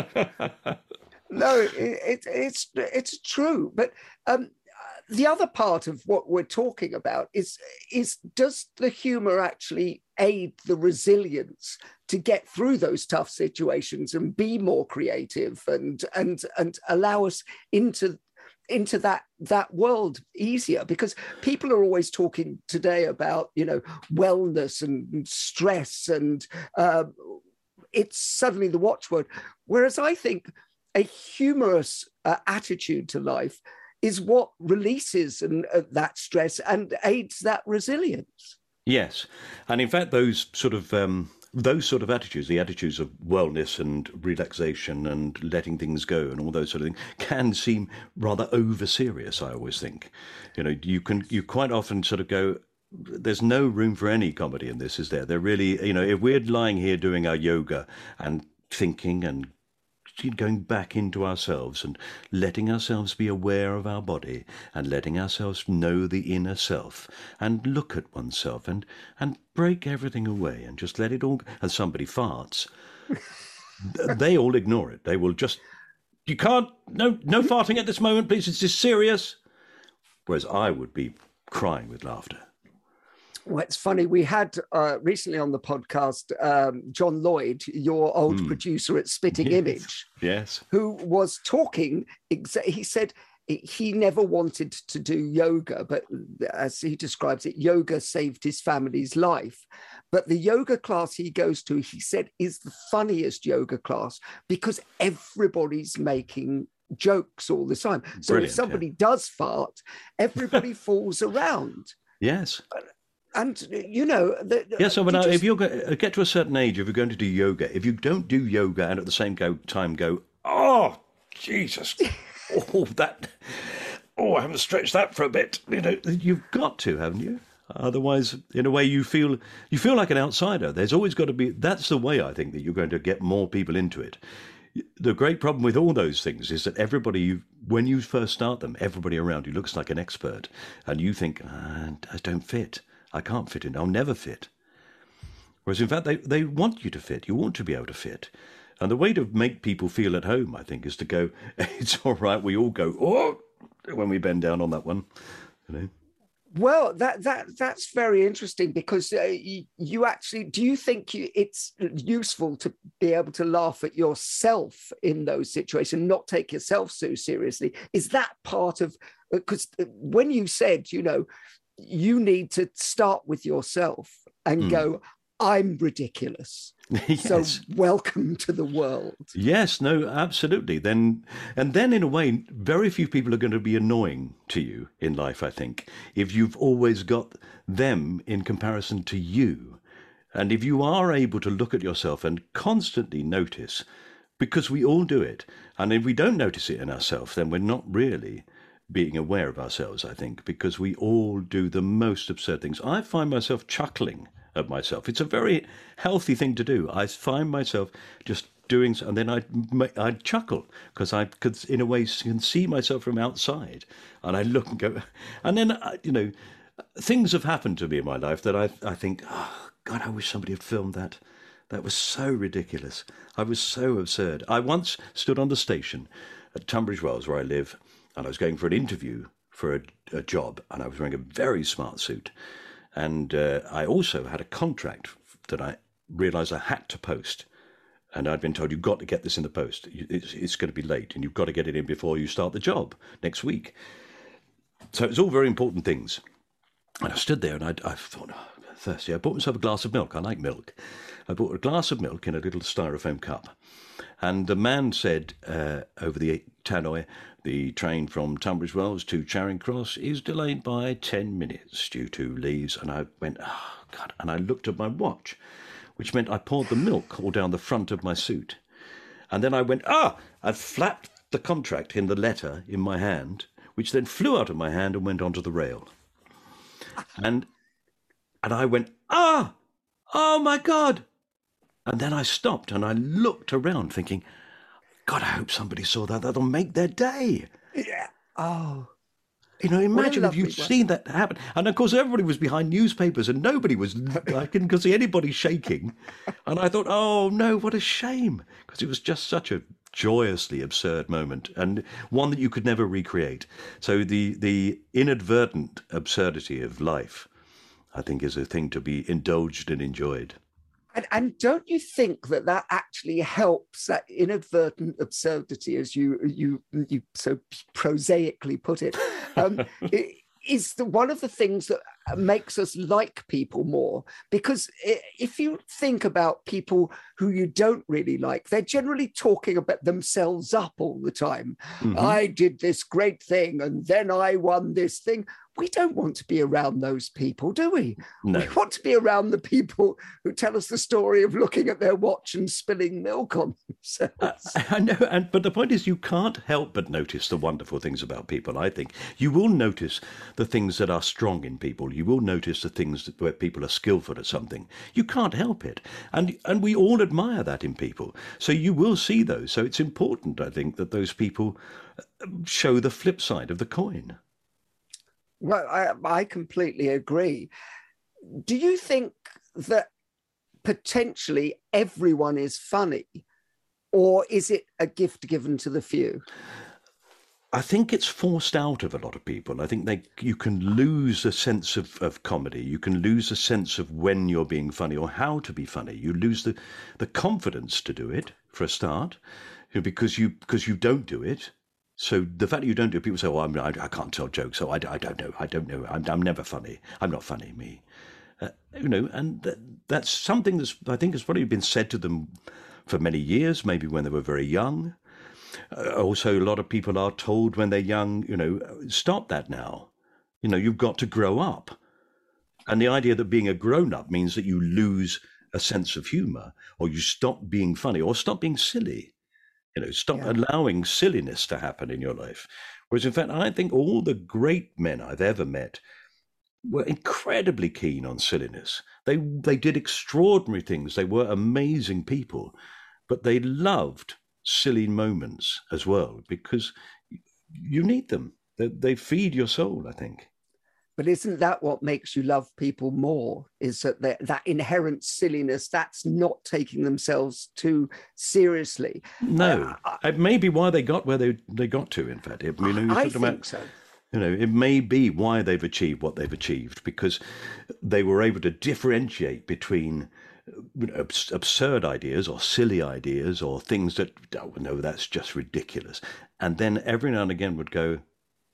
No, it, it, it's it's true. But um, the other part of what we're talking about is, is does the humour actually aid the resilience to get through those tough situations and be more creative and and and allow us into into that that world easier? Because people are always talking today about, you know, wellness and stress, and uh, it's suddenly the watchword. Whereas I think a humorous uh, attitude to life is what releases and uh, that stress and aids that resilience. Yes, and in fact, those sort of um, those sort of attitudes, the attitudes of wellness and relaxation and letting things go and all those sort of things, can seem rather over serious. I always think, you know, you can you quite often sort of go, there's no room for any comedy in this, is there? They're really, you know, if we're lying here doing our yoga and thinking and going back into ourselves and letting ourselves be aware of our body and letting ourselves know the inner self and look at oneself and and break everything away and just let it all, and somebody farts, they all ignore it. They will just, you can't, no no farting at this moment, please, it's just serious. Whereas I would be crying with laughter. Well, it's funny. We had uh, recently on the podcast um, John Lloyd, your old mm. producer at Spitting yes. Image, yes, who was talking. Exa- he said he never wanted to do yoga, but as he describes it, yoga saved his family's life. But the yoga class he goes to, he said, is the funniest yoga class because everybody's making jokes all the time. So Brilliant, if somebody yeah. does fart, everybody falls around. Yes. And, you know... The, yeah, so when I, just... if you get to a certain age, if you're going to do yoga, if you don't do yoga and at the same go, time go, oh, Jesus, oh, that, oh, I haven't stretched that for a bit. You know, you've got to, haven't you? Otherwise, in a way, you feel you feel like an outsider. There's always got to be... That's the way, I think, that you're going to get more people into it. The great problem with all those things is that everybody, you, when you first start them, everybody around you looks like an expert. And you think, ah, I don't fit. I can't fit in. I'll never fit. Whereas, in fact, they, they want you to fit. You want to be able to fit. And the way to make people feel at home, I think, is to go, it's all right. We all go, oh, when we bend down on that one. You know? Well, that that that's very interesting because uh, you, you actually, do you think you, it's useful to be able to laugh at yourself in those situations, not take yourself so seriously? Is that part of because when you said, you know, you need to start with yourself and mm. go, I'm ridiculous. Yes. So welcome to the world. Yes, no, absolutely. Then, and then in a way, very few people are going to be annoying to you in life, I think, if you've always got them in comparison to you. And if you are able to look at yourself and constantly notice, because we all do it, and if we don't notice it in ourselves, then we're not really being aware of ourselves, I think, because we all do the most absurd things. I find myself chuckling at myself. It's a very healthy thing to do. I find myself just doing, and then I'd, I'd chuckle because I could, in a way, can see myself from outside, and I look and go, and then, you know, things have happened to me in my life that I, I think, oh, God, I wish somebody had filmed that. That was so ridiculous. I was so absurd. I once stood on the station at Tunbridge Wells, where I live, and I was going for an interview for a, a job, and I was wearing a very smart suit. And uh, I also had a contract that I realised I had to post. And I'd been told, you've got to get this in the post. It's, it's going to be late, and you've got to get it in before you start the job next week. So it was all very important things. And I stood there, and I, I thought, oh, I'm thirsty. I bought myself a glass of milk. I like milk. I bought a glass of milk in a little styrofoam cup. And the man said uh, over the tannoy, the train from Tunbridge Wells to Charing Cross is delayed by ten minutes due to leaves. And I went, oh, God. And I looked at my watch, which meant I poured the milk all down the front of my suit. And then I went, ah, I flapped the contract in the letter in my hand, which then flew out of my hand and went onto the rail. And and I went, ah, oh, my God. And then I stopped and I looked around thinking, God, I hope somebody saw that. That'll make their day. Yeah. Oh. You know, imagine if you'd seen that happen. And, of course, everybody was behind newspapers and nobody was, I couldn't see anybody shaking. And I thought, oh, no, what a shame. Because it was just such a joyously absurd moment and one that you could never recreate. So the, the inadvertent absurdity of life, I think, is a thing to be indulged and enjoyed. And, and don't you think that that actually helps, that inadvertent absurdity, as you you you so prosaically put it, um, it is the, one of the things that makes us like people more? Because if you think about people who you don't really like, they're generally talking about themselves up all the time. Mm-hmm. I did this great thing and then I won this thing. We don't want to be around those people, do we? No. We want to be around the people who tell us the story of looking at their watch and spilling milk on themselves. I, I know, and but the point is you can't help but notice the wonderful things about people, I think. You will notice the things that are strong in people. You will notice the things that, where people are skillful at something. You can't help it. And, and we all admire that in people. So you will see those. So it's important, I think, that those people show the flip side of the coin. Well, I, I completely agree. Do you think that potentially everyone is funny, or is it a gift given to the few? I think it's forced out of a lot of people. I think they you can lose a sense of, of comedy. You can lose a sense of when you're being funny or how to be funny. You lose the, the confidence to do it, for a start, because you because you don't do it. So the fact that you don't do it, people say, well, I'm, I, I can't tell jokes, so I, I don't know. I don't know. I'm, I'm never funny. I'm not funny, me. Uh, you know, and that, that's something that's, I think, has probably been said to them for many years, maybe when they were very young. Uh, also, a lot of people are told when they're young, you know, stop that now. You know, you've got to grow up. And the idea that being a grown-up means that you lose a sense of humour, or you stop being funny, or stop being silly. You know, stop yeah. allowing silliness to happen in your life. Whereas, in fact, I think all the great men I've ever met were incredibly keen on silliness. They they did extraordinary things. They were amazing people, but they loved silly moments as well, because you need them. They, they feed your soul, I think. But isn't that what makes you love people more? Is that that inherent silliness, that's not taking themselves too seriously? No, uh, it may be why they got where they, they got to, in fact. It, you know, I think about, so. You know, it may be why they've achieved what they've achieved, because they were able to differentiate between you know, abs- absurd ideas or silly ideas or things that, oh, no, that's just ridiculous. And then every now and again would go,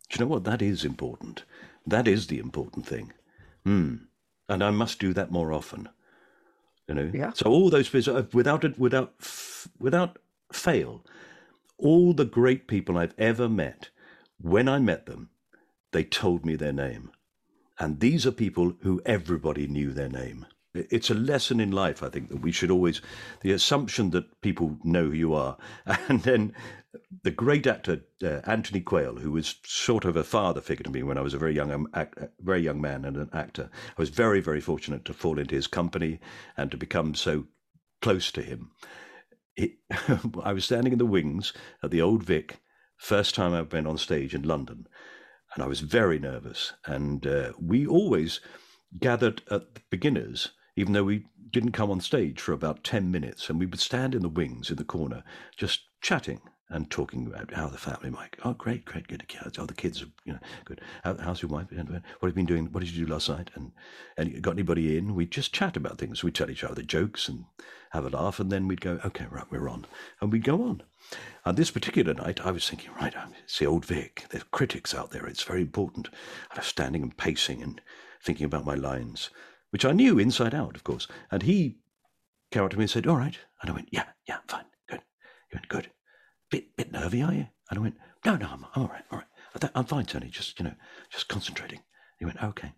you know what? That is important. That is the important thing. Mm. And I must do that more often. You know. Yeah. So all those without it, without without fail, all the great people I've ever met, when I met them, they told me their name. And these are people who everybody knew their name. It's a lesson in life, I think, that we should always, the assumption that people know who you are. And then the great actor, uh, Anthony Quayle, who was sort of a father figure to me when I was a very young, um, act, very young man and an actor. I was very, very fortunate to fall into his company and to become so close to him. It, I was standing in the wings at the Old Vic, first time I've been on stage in London. And I was very nervous. And uh, we always gathered at the beginners, even though we didn't come on stage for about ten minutes. And we would stand in the wings in the corner, just chatting and talking about how the family might. Oh, great, great, good. Oh, the kids are, you know, good. How, how's your wife? What have you been doing? What did you do last night? And, and got anybody in? We'd just chat about things. We'd tell each other jokes and have a laugh. And then we'd go, okay, right, we're on. And we'd go on. And this particular night, I was thinking, right, it's the Old Vic. There's critics out there. It's very important. I was standing and pacing and thinking about my lines, which I knew inside out, of course. And he came up to me and said, all right. And I went, yeah, yeah, fine, good. He went, good. Bit, bit nervy, are you? And I went, no, no, I'm, I'm all right, all right. I'm fine, Tony, just, you know, just concentrating. He went, okay.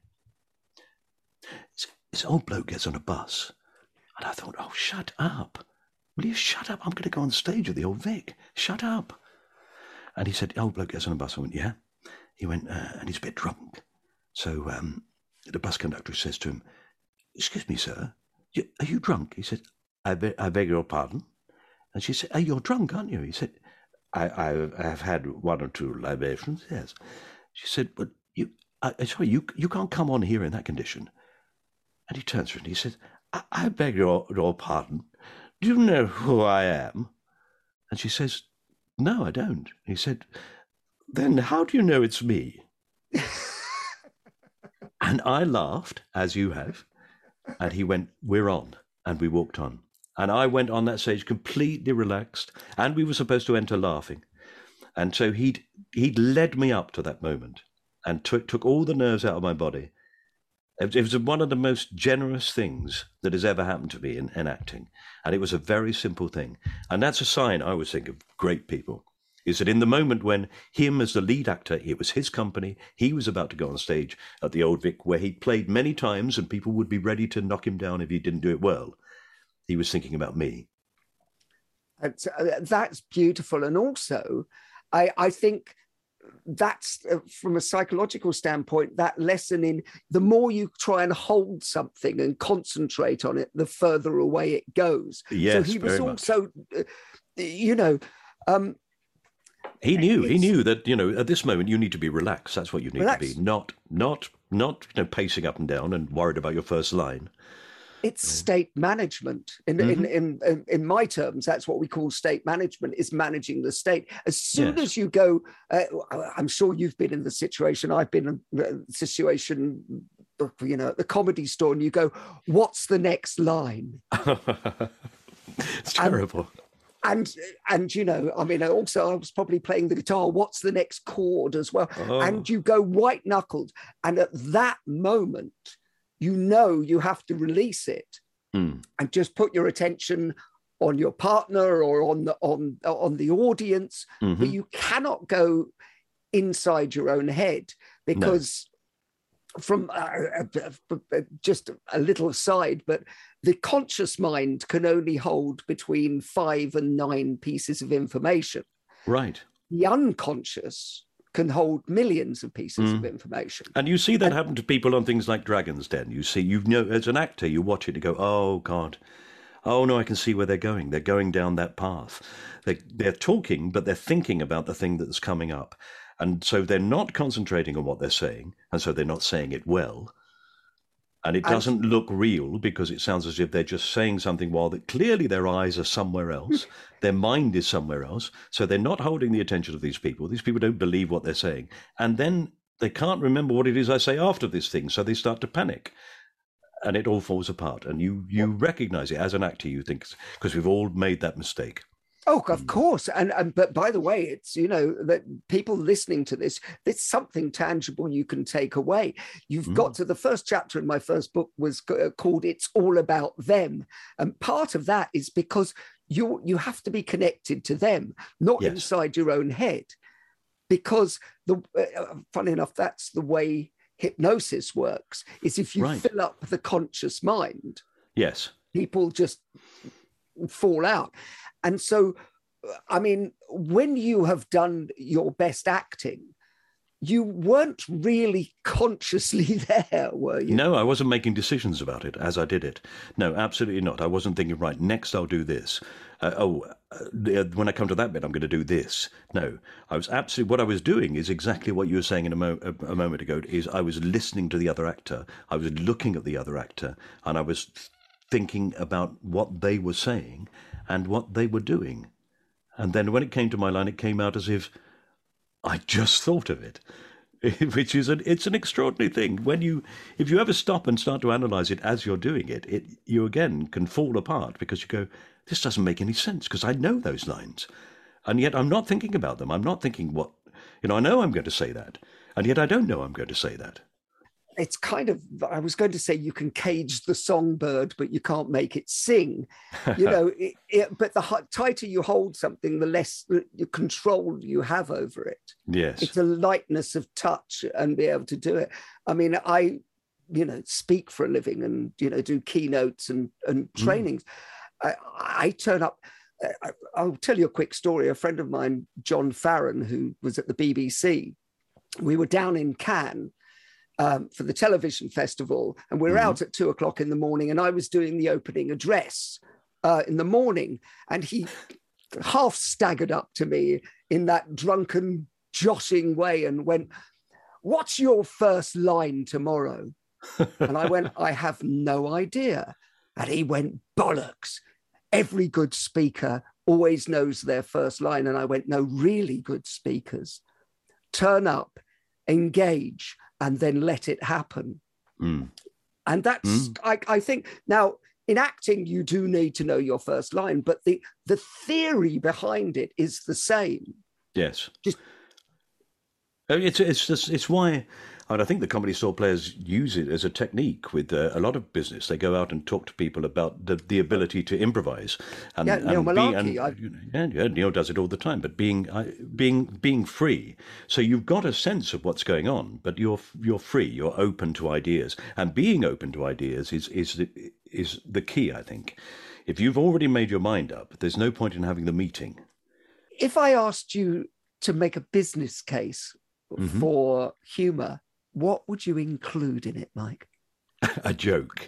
This, this old bloke gets on a bus. And I thought, oh, shut up. Will you shut up? I'm going to go on stage with the Old Vic. Shut up. And he said, old bloke gets on a bus. I went, yeah. He went, uh, and he's a bit drunk. So um, the bus conductor says to him, excuse me, sir, you, are you drunk? He said, I, be- I beg your pardon. And she said, oh, you're drunk, aren't you? He said, I, I have had one or two libations, yes. She said, but you, I, sorry, you, you can't come on here in that condition. And he turns to her and he says, I, I beg your, your pardon. Do you know who I am? And she says, no, I don't. He said, then how do you know it's me? And I laughed, as you have. And he went, we're on. And we walked on. And I went on that stage completely relaxed. And we were supposed to enter laughing. And so he'd, he'd led me up to that moment and took, took all the nerves out of my body. It was one of the most generous things that has ever happened to me in, in acting. And it was a very simple thing. And that's a sign, I always think, of great people, is that in the moment when him as the lead actor, it was his company, he was about to go on stage at the Old Vic, where he'd played many times and people would be ready to knock him down if he didn't do it well. He was thinking about me. That's, uh, that's beautiful. And also, I, I think that's uh, from a psychological standpoint, that lesson in the more you try and hold something and concentrate on it, the further away it goes. Yes, so he was very also, uh, you know, um, he knew, he knew that, you know, at this moment you need to be relaxed. That's what you need relax. to be, not, not, not, you know, pacing up and down and worried about your first line. It's state management. In, mm-hmm. in, in, in my terms, that's what we call state management, is managing the state. As soon Yes. as you go, uh, I'm sure you've been in the situation, I've been in the situation, you know, at the Comedy Store, and you go, what's the next line? It's terrible. And, and, and, you know, I mean, also I was probably playing the guitar, what's the next chord as well? Oh. And you go white-knuckled. And at that moment, you know you have to release it mm. and just put your attention on your partner or on the on on the audience, mm-hmm. but you cannot go inside your own head, because no. from uh, uh, just a little aside, but the conscious mind can only hold between five and nine pieces of information. Right. The unconscious can hold millions of pieces mm. of information. And you see that and, happen to people on things like Dragon's Den. You see, you know, as an actor, you watch it and go, oh, God. Oh, no, I can see where they're going. They're going down that path. They, they're talking, but they're thinking about the thing that's coming up. And so they're not concentrating on what they're saying, and so they're not saying it well. And it doesn't and, look real, because it sounds as if they're just saying something while that clearly their eyes are somewhere else. Their mind is somewhere else. So they're not holding the attention of these people. These people don't believe what they're saying. And then they can't remember what it is I say after this thing. So they start to panic. And it all falls apart. And you, you recognize it as an actor, you think, because we've all made that mistake. Oh, of course. And, and but by the way, it's, you know, that people listening to this, there's something tangible you can take away. You've mm. got to the first chapter in my first book was called It's All About Them. And part of that is because you you have to be connected to them, not yes. inside your own head. Because the uh, funny enough, that's the way hypnosis works, is if you right. fill up the conscious mind. Yes. People just fall out. And so, I mean, when you have done your best acting, you weren't really consciously there, were you? No, I wasn't making decisions about it as I did it. No, absolutely not. I wasn't thinking, right, next I'll do this. Uh, oh, uh, when I come to that bit, I'm going to do this. No, I was absolutely, what I was doing is exactly what you were saying in a, mo- a, a moment ago, is I was listening to the other actor. I was looking at the other actor, and I was thinking about what they were saying and what they were doing. And then when it came to my line, it came out as if I just thought of it, which is an, it's an extraordinary thing. When you, if you ever stop and start to analyze it as you're doing it, it, you again can fall apart because you go, this doesn't make any sense because I know those lines. And yet I'm not thinking about them. I'm not thinking what, you know, I know I'm going to say that. And yet I don't know I'm going to say that. It's kind of, I was going to say you can cage the songbird, but you can't make it sing, you know, it, it, but the tighter you hold something, the less control you have over it. Yes. It's a lightness of touch and be able to do it. I mean, I, you know, speak for a living and, you know, do keynotes and, and trainings. Mm. I, I turn up, I, I'll tell you a quick story. A friend of mine, John Farron, who was at the B B C, we were down in Cannes, Um, for the television festival, and we were mm-hmm. out at two o'clock in the morning, and I was doing the opening address uh, in the morning, and he half staggered up to me in that drunken, joshing way and went, "What's your first line tomorrow?" And I went, "I have no idea." And he went, "Bollocks. Every good speaker always knows their first line." And I went, "No, really good speakers turn up, engage, and then let it happen." Mm. And that's, mm. I, I think, now, in acting, you do need to know your first line, but the, the theory behind it is the same. Yes. Just, it's, it's, just, it's why, and I think the Comedy Store players use it as a technique with uh, a lot of business. They go out and talk to people about the, the ability to improvise. And, yeah, Neil and Malarkey. Be, and, you know, yeah, yeah, Neil does it all the time, but being uh, being being free. So you've got a sense of what's going on, but you're you're free. You're open to ideas, and being open to ideas is is the, is the key, I think. If you've already made your mind up, there's no point in having the meeting. If I asked you to make a business case mm-hmm. for humour, what would you include in it, Mike? A joke.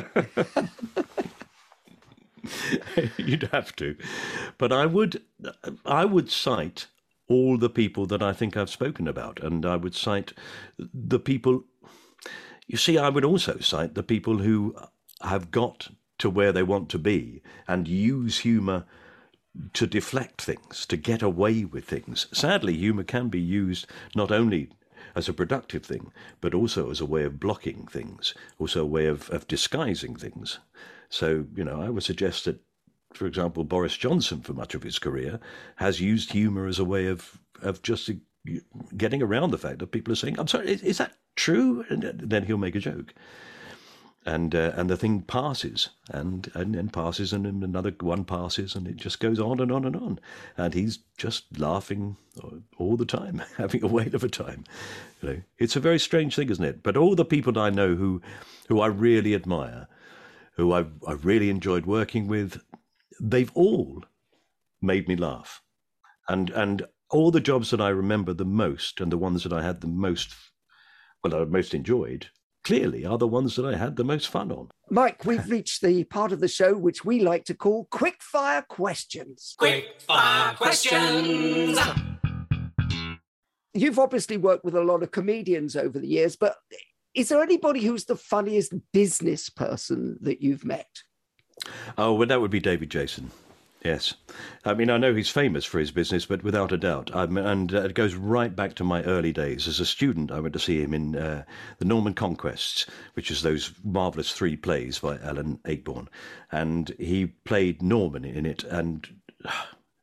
You'd have to. But I would I would cite all the people that I think I've spoken about, and I would cite the people, you see, I would also cite the people who have got to where they want to be and use humour to deflect things, to get away with things. Sadly, humour can be used not only as a productive thing, but also as a way of blocking things, also a way of, of disguising things. So, you know, I would suggest that, for example, Boris Johnson, for much of his career, has used humour as a way of, of just getting around the fact that people are saying, "I'm sorry, is, is that true?" And then he'll make a joke. And uh, and the thing passes, and, and and passes, and another one passes, and it just goes on and on and on. And he's just laughing all the time, having a whale of a time. You know, it's a very strange thing, isn't it? But all the people I know who, who I really admire, who I've, I've really enjoyed working with, they've all made me laugh. And and all the jobs that I remember the most, and the ones that I had the most, well, I most enjoyed, clearly are the ones that I had the most fun on. Mike, we've reached the part of the show which we like to call Quick Fire Questions. Quick Fire Questions! You've obviously worked with a lot of comedians over the years, but is there anybody who's the funniest business person that you've met? Oh, well, that would be David Jason. Yes. I mean, I know he's famous for his business, but without a doubt. I'm, and uh, it goes right back to my early days. As a student, I went to see him in uh, The Norman Conquests, which is those marvellous three plays by Alan Ayckbourn. And he played Norman in it. And uh,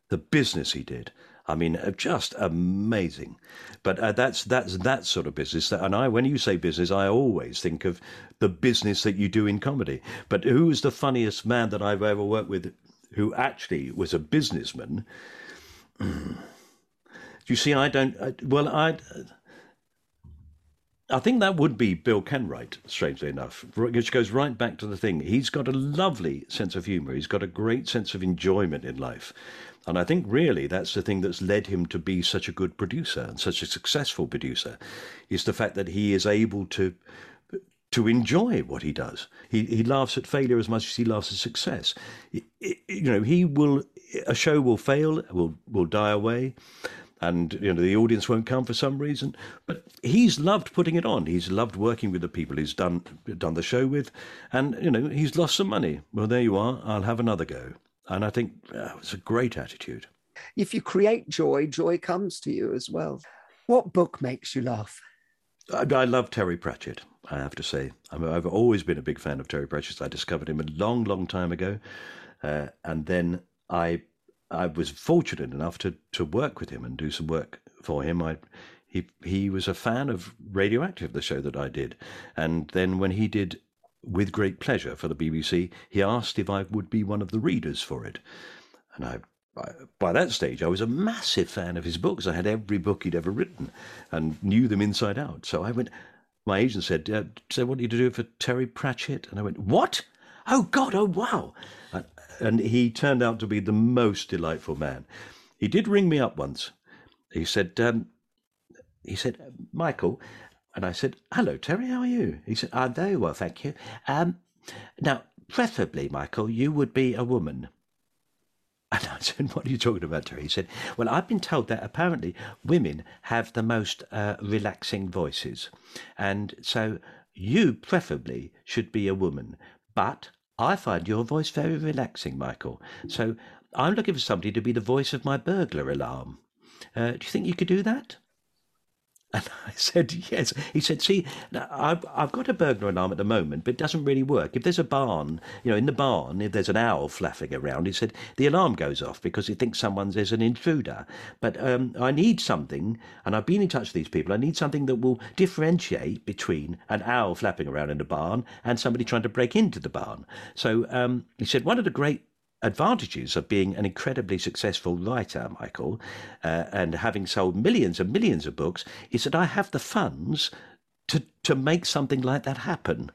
the business he did. I mean, just amazing. But uh, that's that's that sort of business. That, and I, when you say business, I always think of the business that you do in comedy. But who was the funniest man that I've ever worked with who actually was a businessman? You see, I don't. I, well, I. I think that would be Bill Kenwright, strangely enough, which goes right back to the thing. He's got a lovely sense of humour. He's got a great sense of enjoyment in life. And I think really that's the thing that's led him to be such a good producer and such a successful producer, is the fact that he is able to to enjoy what he does. He he laughs at failure as much as he laughs at success. It, it, you know, he will a show will fail, will will die away, and you know the audience won't come for some reason. But he's loved putting it on. He's loved working with the people he's done done the show with, and you know he's lost some money. Well, there you are. I'll have another go. And I think uh, it's a great attitude. If you create joy, joy comes to you as well. What book makes you laugh? I, I love Terry Pratchett, I have to say. I mean, I've always been a big fan of Terry Pratchett. I discovered him a long, long time ago. Uh, and then I I was fortunate enough to, to work with him and do some work for him. I he he was a fan of Radioactive, the show that I did. And then when he did With Great Pleasure for the B B C, he asked if I would be one of the readers for it. And I, I, by that stage, I was a massive fan of his books. I had every book he'd ever written and knew them inside out. So I went, my agent said, uh, so I want you to do it for Terry Pratchett. And I went, what? Oh, God, oh, wow. And, and he turned out to be the most delightful man. He did ring me up once. He said, um, he said, Michael... And I said, hello, Terry, how are you? He said, I'm very well, thank you. Um, now, preferably, Michael, you would be a woman. And I said, what are you talking about, Terry? He said, well, I've been told that apparently women have the most uh, relaxing voices. And so you preferably should be a woman. But I find your voice very relaxing, Michael. So I'm looking for somebody to be the voice of my burglar alarm. Uh, do you think you could do that? And I said, yes. He said, see, I've, I've got a burglar alarm at the moment, but it doesn't really work. If there's a barn, you know, in the barn, if there's an owl flapping around, he said, the alarm goes off because it thinks someone's there's an intruder. But um, I need something, and I've been in touch with these people, I need something that will differentiate between an owl flapping around in the barn and somebody trying to break into the barn. So um, he said, one of the great advantages of being an incredibly successful writer, Michael, uh, and having sold millions and millions of books, is that I have the funds to to make something like that happen.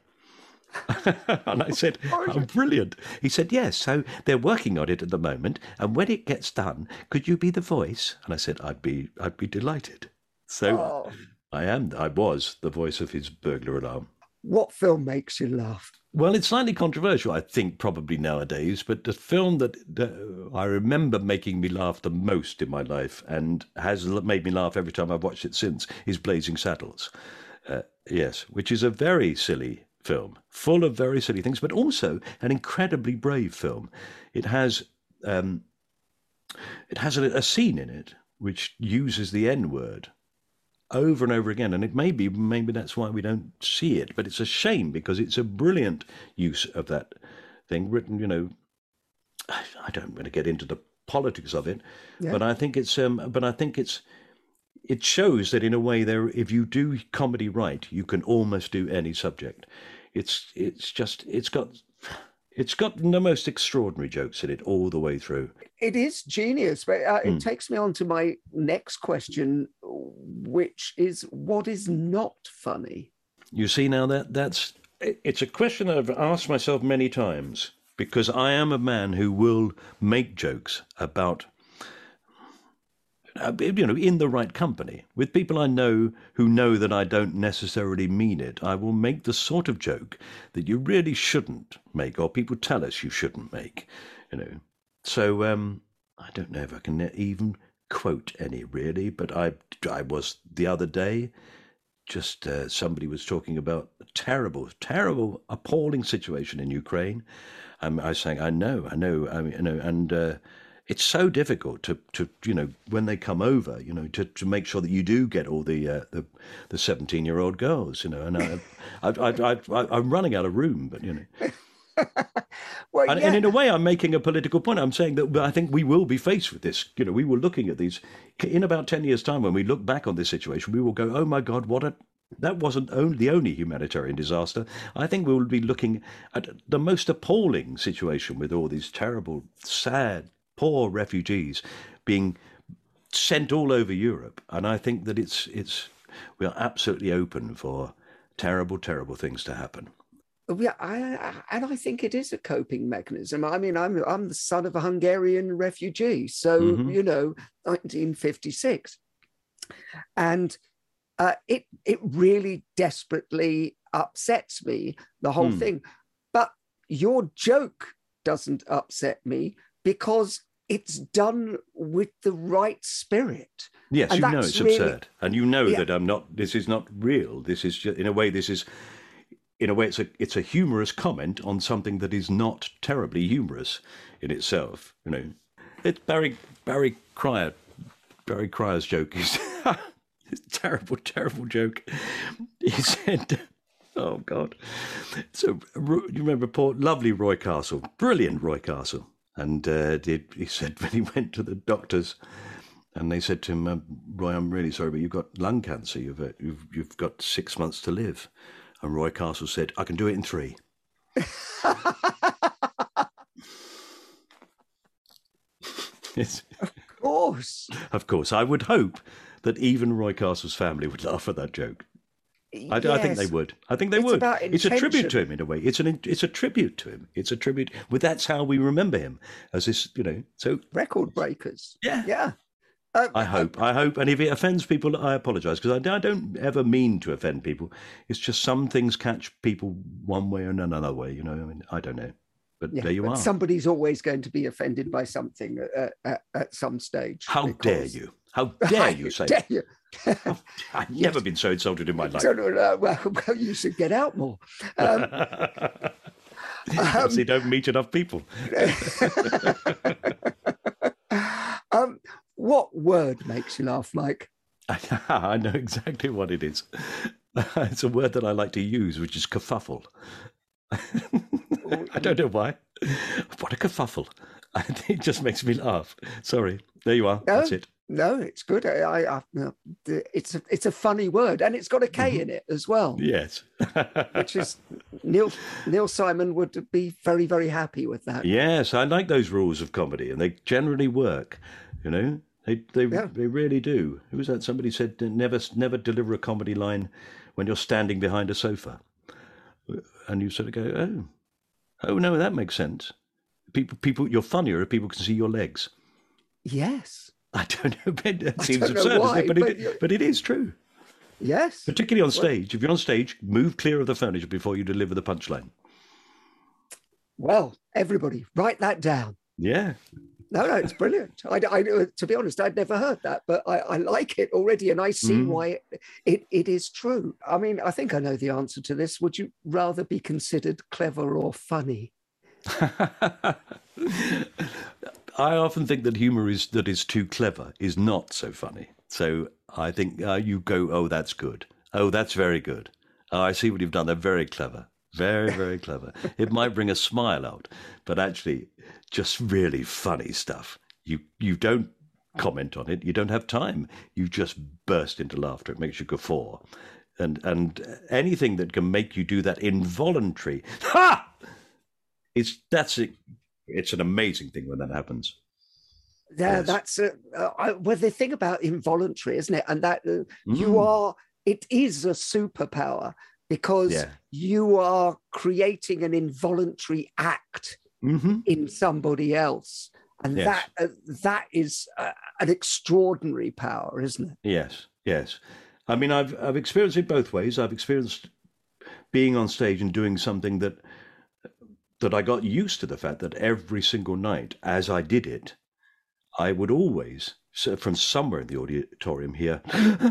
And I said, oh, brilliant. He said, yes, so they're working on it at the moment, and when it gets done, could you be the voice? And I said, I'd be I'd be delighted. So oh. I am, I was the voice of his burglar alarm. What film makes you laugh? Well, it's slightly controversial, I think, probably nowadays, but the film that uh, I remember making me laugh the most in my life and has made me laugh every time I've watched it since is Blazing Saddles. Uh, yes, which is a very silly film, full of very silly things, but also an incredibly brave film. It has um, it has a, a scene in it which uses the N-word over and over again, and it may be maybe that's why we don't see it, but it's a shame because it's a brilliant use of that thing written, you know, I don't want to get into the politics of it, yeah. but I think it's um but I think it's it shows that in a way there, if you do comedy right, you can almost do any subject. It's it's just it's got It's got the most extraordinary jokes in it all the way through. It is genius, but uh, it mm. takes me on to my next question, which is, what is not funny? You see, now that that's it's a question I've asked myself many times, because I am a man who will make jokes about, you know, in the right company, with people I know who know that I don't necessarily mean it. I will make the sort of joke that you really shouldn't make, or people tell us you shouldn't make, you know. So um, I don't know if I can even quote any, really, but I, I was the other day, just uh, somebody was talking about a terrible, terrible, appalling situation in Ukraine. Um, I was saying, I know, I know, I mean, you know, and... Uh, It's so difficult to, to, you know, when they come over, you know, to, to make sure that you do get all the uh, the the seventeen-year-old girls, you know. And I, I, I, I, I, I'm running out of room, but you know, well, and, yeah. and in a way, I'm making a political point. I'm saying that I think we will be faced with this. You know, we were looking at these in about ten years' time. When we look back on this situation, we will go, "Oh my God, what a that wasn't only the only humanitarian disaster." I think we will be looking at the most appalling situation with all these terrible, sad, poor refugees being sent all over Europe. And I think that it's it's we are absolutely open for terrible, terrible things to happen. Yeah, I, I, and I think it is a coping mechanism. I mean, I'm I'm the son of a Hungarian refugee, so mm-hmm. you know, nineteen fifty-six, and uh, it it really desperately upsets me, the whole mm. thing. But your joke doesn't upset me because it's done with the right spirit. Yes, and you know it's really, absurd, and you know yeah. that I'm not. This is not real. This is just, in a way, this is, in a way, it's a it's a humorous comment on something that is not terribly humorous in itself. You know, it's Barry Barry Cryer. Barry Cryer's joke is it's a terrible, terrible joke. He said, "Oh God." So you remember poor, lovely Roy Castle, brilliant Roy Castle. And uh, did, he said when he went to the doctors, and they said to him, uh, "Roy, I'm really sorry, but you've got lung cancer. You've, uh, you've you've got six months to live." And Roy Castle said, "I can do it in three." Yes. Of course. Of course. I would hope that even Roy Castle's family would laugh at that joke. I, Yes. I think they would. I think they It's would. about It's a tribute intention. to him in a way. It's an. It's a tribute to him. It's a tribute. Well, that's how we remember him, as this. You know. So Record breakers. Yeah. Yeah. Uh, I hope. I hope. And if it offends people, I apologise, because I, I don't ever mean to offend people. It's just some things catch people one way or another way. You know. I mean, I don't know. But yeah, there you but are. Somebody's always going to be offended by something at, at, at some stage. How because- dare you? How dare you say dare that? you? I've never been so insulted in my life. So, uh, well, well, you should get out more. Um, um, See, don't meet enough people. um, what word makes you laugh, Mike? I know exactly what it is. It's a word that I like to use, which is kerfuffle. I don't know why. What a kerfuffle. It just makes me laugh. Sorry. There you are. No, That's it. No, it's good. I, I, I, no, it's a, it's a funny word, and it's got a K Mm-hmm. in it as well. Yes. Which is Neil Neil Simon would be very, very happy with that. Yes, I like those rules of comedy, and they generally work. You know, they they Yeah. they really do. Who was that? Somebody said never never deliver a comedy line when you're standing behind a sofa, and you sort of go, oh, oh no, that makes sense. People, people, you're funnier if people can see your legs. Yes. I don't know, but that I seems don't know absurd, why, isn't it? But, but it, you- but it is true. Yes. Particularly on stage. If you're on stage, move clear of the furniture before you deliver the punchline. Well, everybody, write that down. Yeah. No, no, it's brilliant. I, I, to be honest, I'd never heard that, but I, I like it already, and I see Mm. why it, it, it is true. I mean, I think I know the answer to this. Would you rather be considered clever or funny? I often think that humour is that is too clever is not so funny. So I think uh, you go, oh, that's good. Oh, that's very good. Oh, I see what you've done. They're very clever. Very, very clever. It might bring a smile out, but actually just really funny stuff. You you don't comment on it. You don't have time. You just burst into laughter. It makes you guffaw. And, and anything that can make you do that involuntary, ha! It's, that's it. It's an amazing thing when that happens. Yeah, Yes. that's a, uh, I, well, the thing about involuntary, isn't it? And that uh, you Mm. are, it is a superpower because Yeah. you are creating an involuntary act Mm-hmm. in somebody else. And Yes. that uh, that is uh, an extraordinary power, isn't it? Yes, yes. I mean, I've I've experienced it both ways. I've experienced being on stage and doing something that that I got used to the fact that every single night, as I did it, I would always, so from somewhere in the auditorium, hear,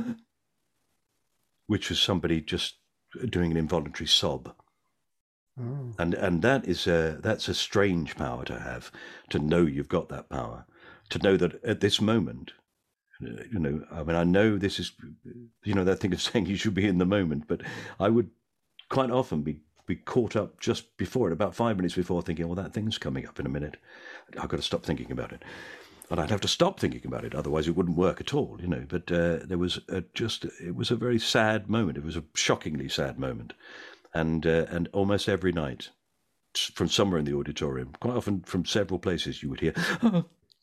which was somebody just doing an involuntary sob. Oh. And and that is a that's a strange power to have, to know you've got that power, to know that at this moment, you know, I mean, I know this is, you know, that thing of saying you should be in the moment, but I would quite often be be caught up just before it, about five minutes before, thinking, well, that thing's coming up in a minute. I've got to stop thinking about it. And I'd have to stop thinking about it, otherwise it wouldn't work at all, you know. But uh, there was a, just, it was a very sad moment. It was a shockingly sad moment. And uh, and almost every night, from somewhere in the auditorium, quite often from several places, you would hear, oh.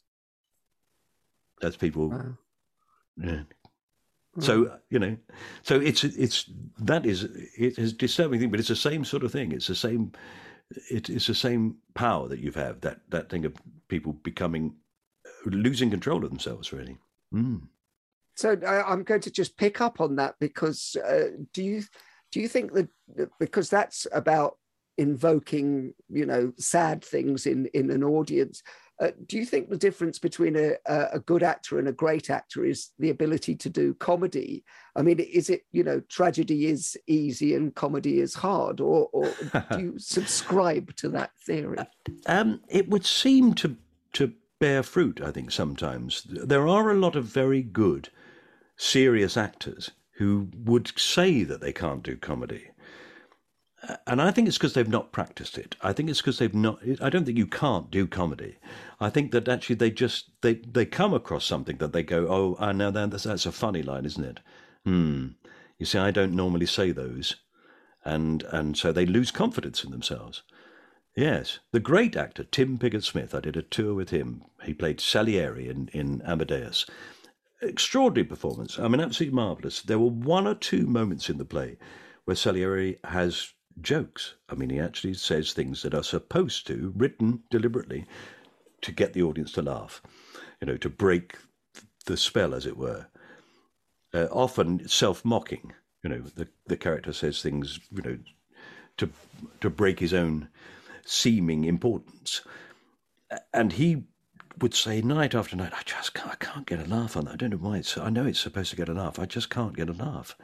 That's people. Wow. Yeah. So, you know, so it's, it's, that is, it is a disturbing thing, but it's the same sort of thing. It's the same, it, it's the same power that you have, that, that thing of people becoming, losing control of themselves, really. Mm. So uh, I'm going to just pick up on that because uh, do you do you think that, because that's about invoking, you know, sad things in, in an audience, uh, do you think the difference between a, a good actor and a great actor is the ability to do comedy? I mean, is it, you know, tragedy is easy and comedy is hard, or, or do you subscribe to that theory? Um, it would seem to to bear fruit, I think, sometimes. There are a lot of very good, serious actors who would say that they can't do comedy. And I think it's because they've not practiced it. I think it's because they've not, I don't think you can't do comedy. I think that actually they just, they, they come across something that they go, oh, I know that, that's a funny line, isn't it? Hmm. You see, I don't normally say those. And, and so they lose confidence in themselves. Yes, the great actor, Tim Pigott-Smith, I did a tour with him. He played Salieri in, in Amadeus. Extraordinary performance. I mean, absolutely marvellous. There were one or two moments in the play where Salieri has jokes. I mean, he actually says things that are supposed to, written deliberately, to get the audience to laugh, you know, to break the spell, as it were. Uh, often self-mocking, you know, the, the character says things, you know, to to break his own seeming importance. And he would say night after night, I just can't, I can't get a laugh on that. I don't know why. It's, I know it's supposed to get a laugh. I just can't get a laugh.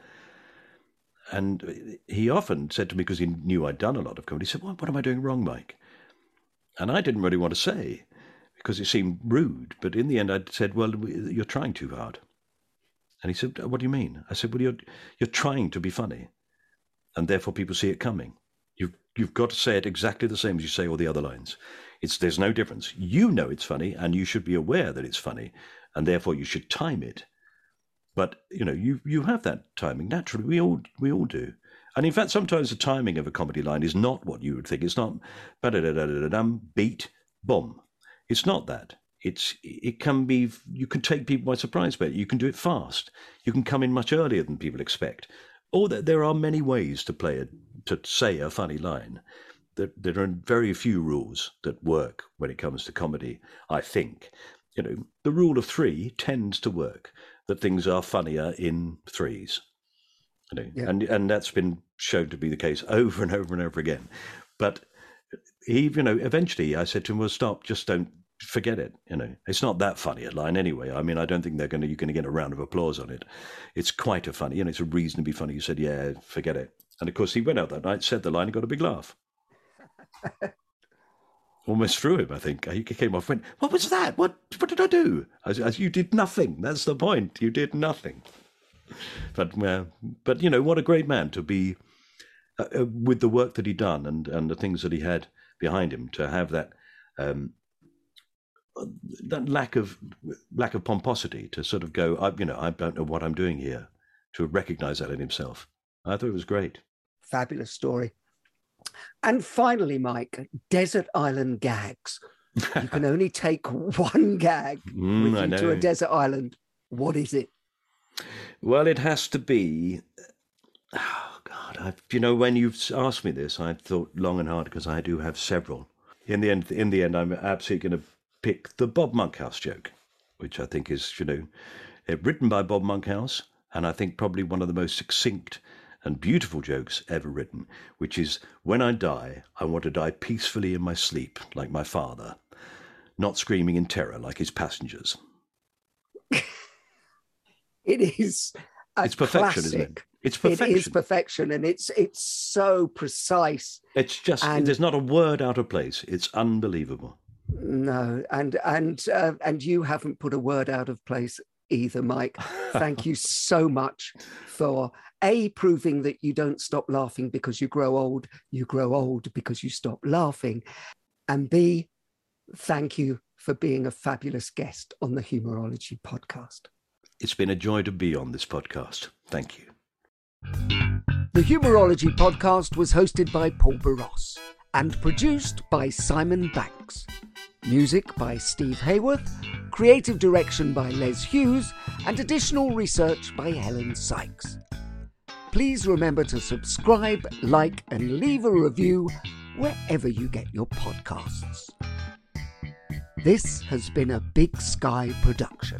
And he often said to me, because he knew I'd done a lot of comedy, he said, what, what am I doing wrong, Mike? And I didn't really want to say, because it seemed rude. But in the end, I said, well, you're trying too hard. And he said, what do you mean? I said, well, you're, you're trying to be funny, and therefore people see it coming. You've, you've got to say it exactly the same as you say all the other lines. It's, there's no difference. You know it's funny, and you should be aware that it's funny, and therefore you should time it. But, you know, you you have that timing. Naturally, we all we all do. And in fact, sometimes the timing of a comedy line is not what you would think. It's not ba-da-da-da-da-dum, beat, bomb. It's not that. It's it can be, you can take people by surprise, but you can do it fast. You can come in much earlier than people expect. Or that there are many ways to play it, to say a funny line. There, there are very few rules that work when it comes to comedy, I think. You know, the rule of three tends to work, that things are funnier in threes. You know, yeah. and, and that's been shown to be the case over and over and over again. But he, you know, eventually I said to him, well, stop, just don't, forget it. You know, it's not that funny a line anyway. I mean, I don't think they're going to, you're going to get a round of applause on it. It's quite a funny, you know, it's a reasonably funny. He said, yeah, forget it. And of course he went out that night, said the line, and got a big laugh. Almost threw him, I think. He came off and went, what was that? What what did I do? As, as you did nothing. That's the point. You did nothing. But, uh, but you know, what a great man to be, uh, uh, with the work that he'd done and, and the things that he had behind him, to have that um, that lack of lack of pomposity, to sort of go, I, you know, I don't know what I'm doing here, to recognise that in himself. I thought it was great. Fabulous story. And finally, Mike, desert island gags. You can only take one gag mm, with you to a desert island. What is it? Well, it has to be... Oh, God. I've, you know, when you've asked me this, I've thought long and hard, because I do have several. In the end, in the end, I'm absolutely going to pick the Bob Monkhouse joke, which I think is, you know, written by Bob Monkhouse, and I think probably one of the most succinct and beautiful jokes ever written, which is, when I die, I want to die peacefully in my sleep, like my father, not screaming in terror like his passengers. It is a It's perfection, classic. Isn't it? It's perfection. It is perfection, and it's it's so precise. It's just, and there's not a word out of place. It's unbelievable. No, and and uh, and you haven't put a word out of place either, Mike. Thank you so much for A, proving that you don't stop laughing because you grow old, you grow old because you stop laughing. And B, thank you for being a fabulous guest on the Humourology podcast. It's been a joy to be on this podcast. Thank you. The Humourology podcast was hosted by Paul Barros and produced by Simon Banks. Music by Steve Hayworth, creative direction by Les Hughes, and additional research by Helen Sykes. Please remember to subscribe, like, and leave a review wherever you get your podcasts. This has been a Big Sky production.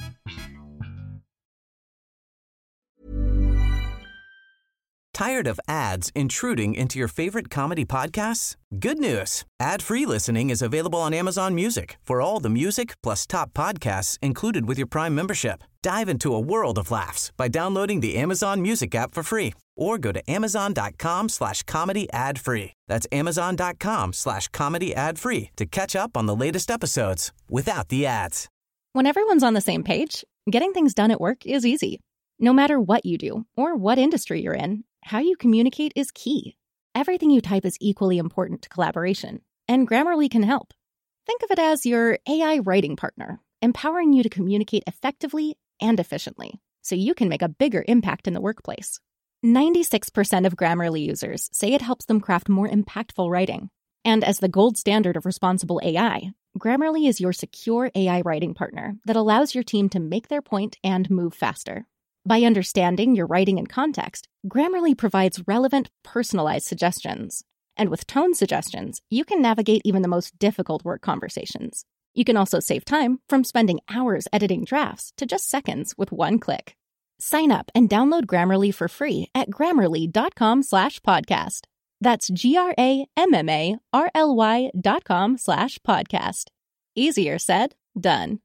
Tired of ads intruding into your favorite comedy podcasts? Good news. Ad-free listening is available on Amazon Music for all the music plus top podcasts included with your Prime membership. Dive into a world of laughs by downloading the Amazon Music app for free or go to amazon.com slash comedy ad free. That's amazon.com slash comedy ad free to catch up on the latest episodes without the ads. When everyone's on the same page, getting things done at work is easy. No matter what you do or what industry you're in, how you communicate is key. Everything you type is equally important to collaboration, and Grammarly can help. Think of it as your A I writing partner, empowering you to communicate effectively and efficiently, so you can make a bigger impact in the workplace. ninety-six percent of Grammarly users say it helps them craft more impactful writing. And as the gold standard of responsible A I, Grammarly is your secure A I writing partner that allows your team to make their point and move faster. By understanding your writing and context, Grammarly provides relevant, personalized suggestions. And with tone suggestions, you can navigate even the most difficult work conversations. You can also save time from spending hours editing drafts to just seconds with one click. Sign up and download Grammarly for free at grammarly.com slash podcast. That's G-R-A-M-M-A-R-L-Y dot com slash podcast. Easier said, done.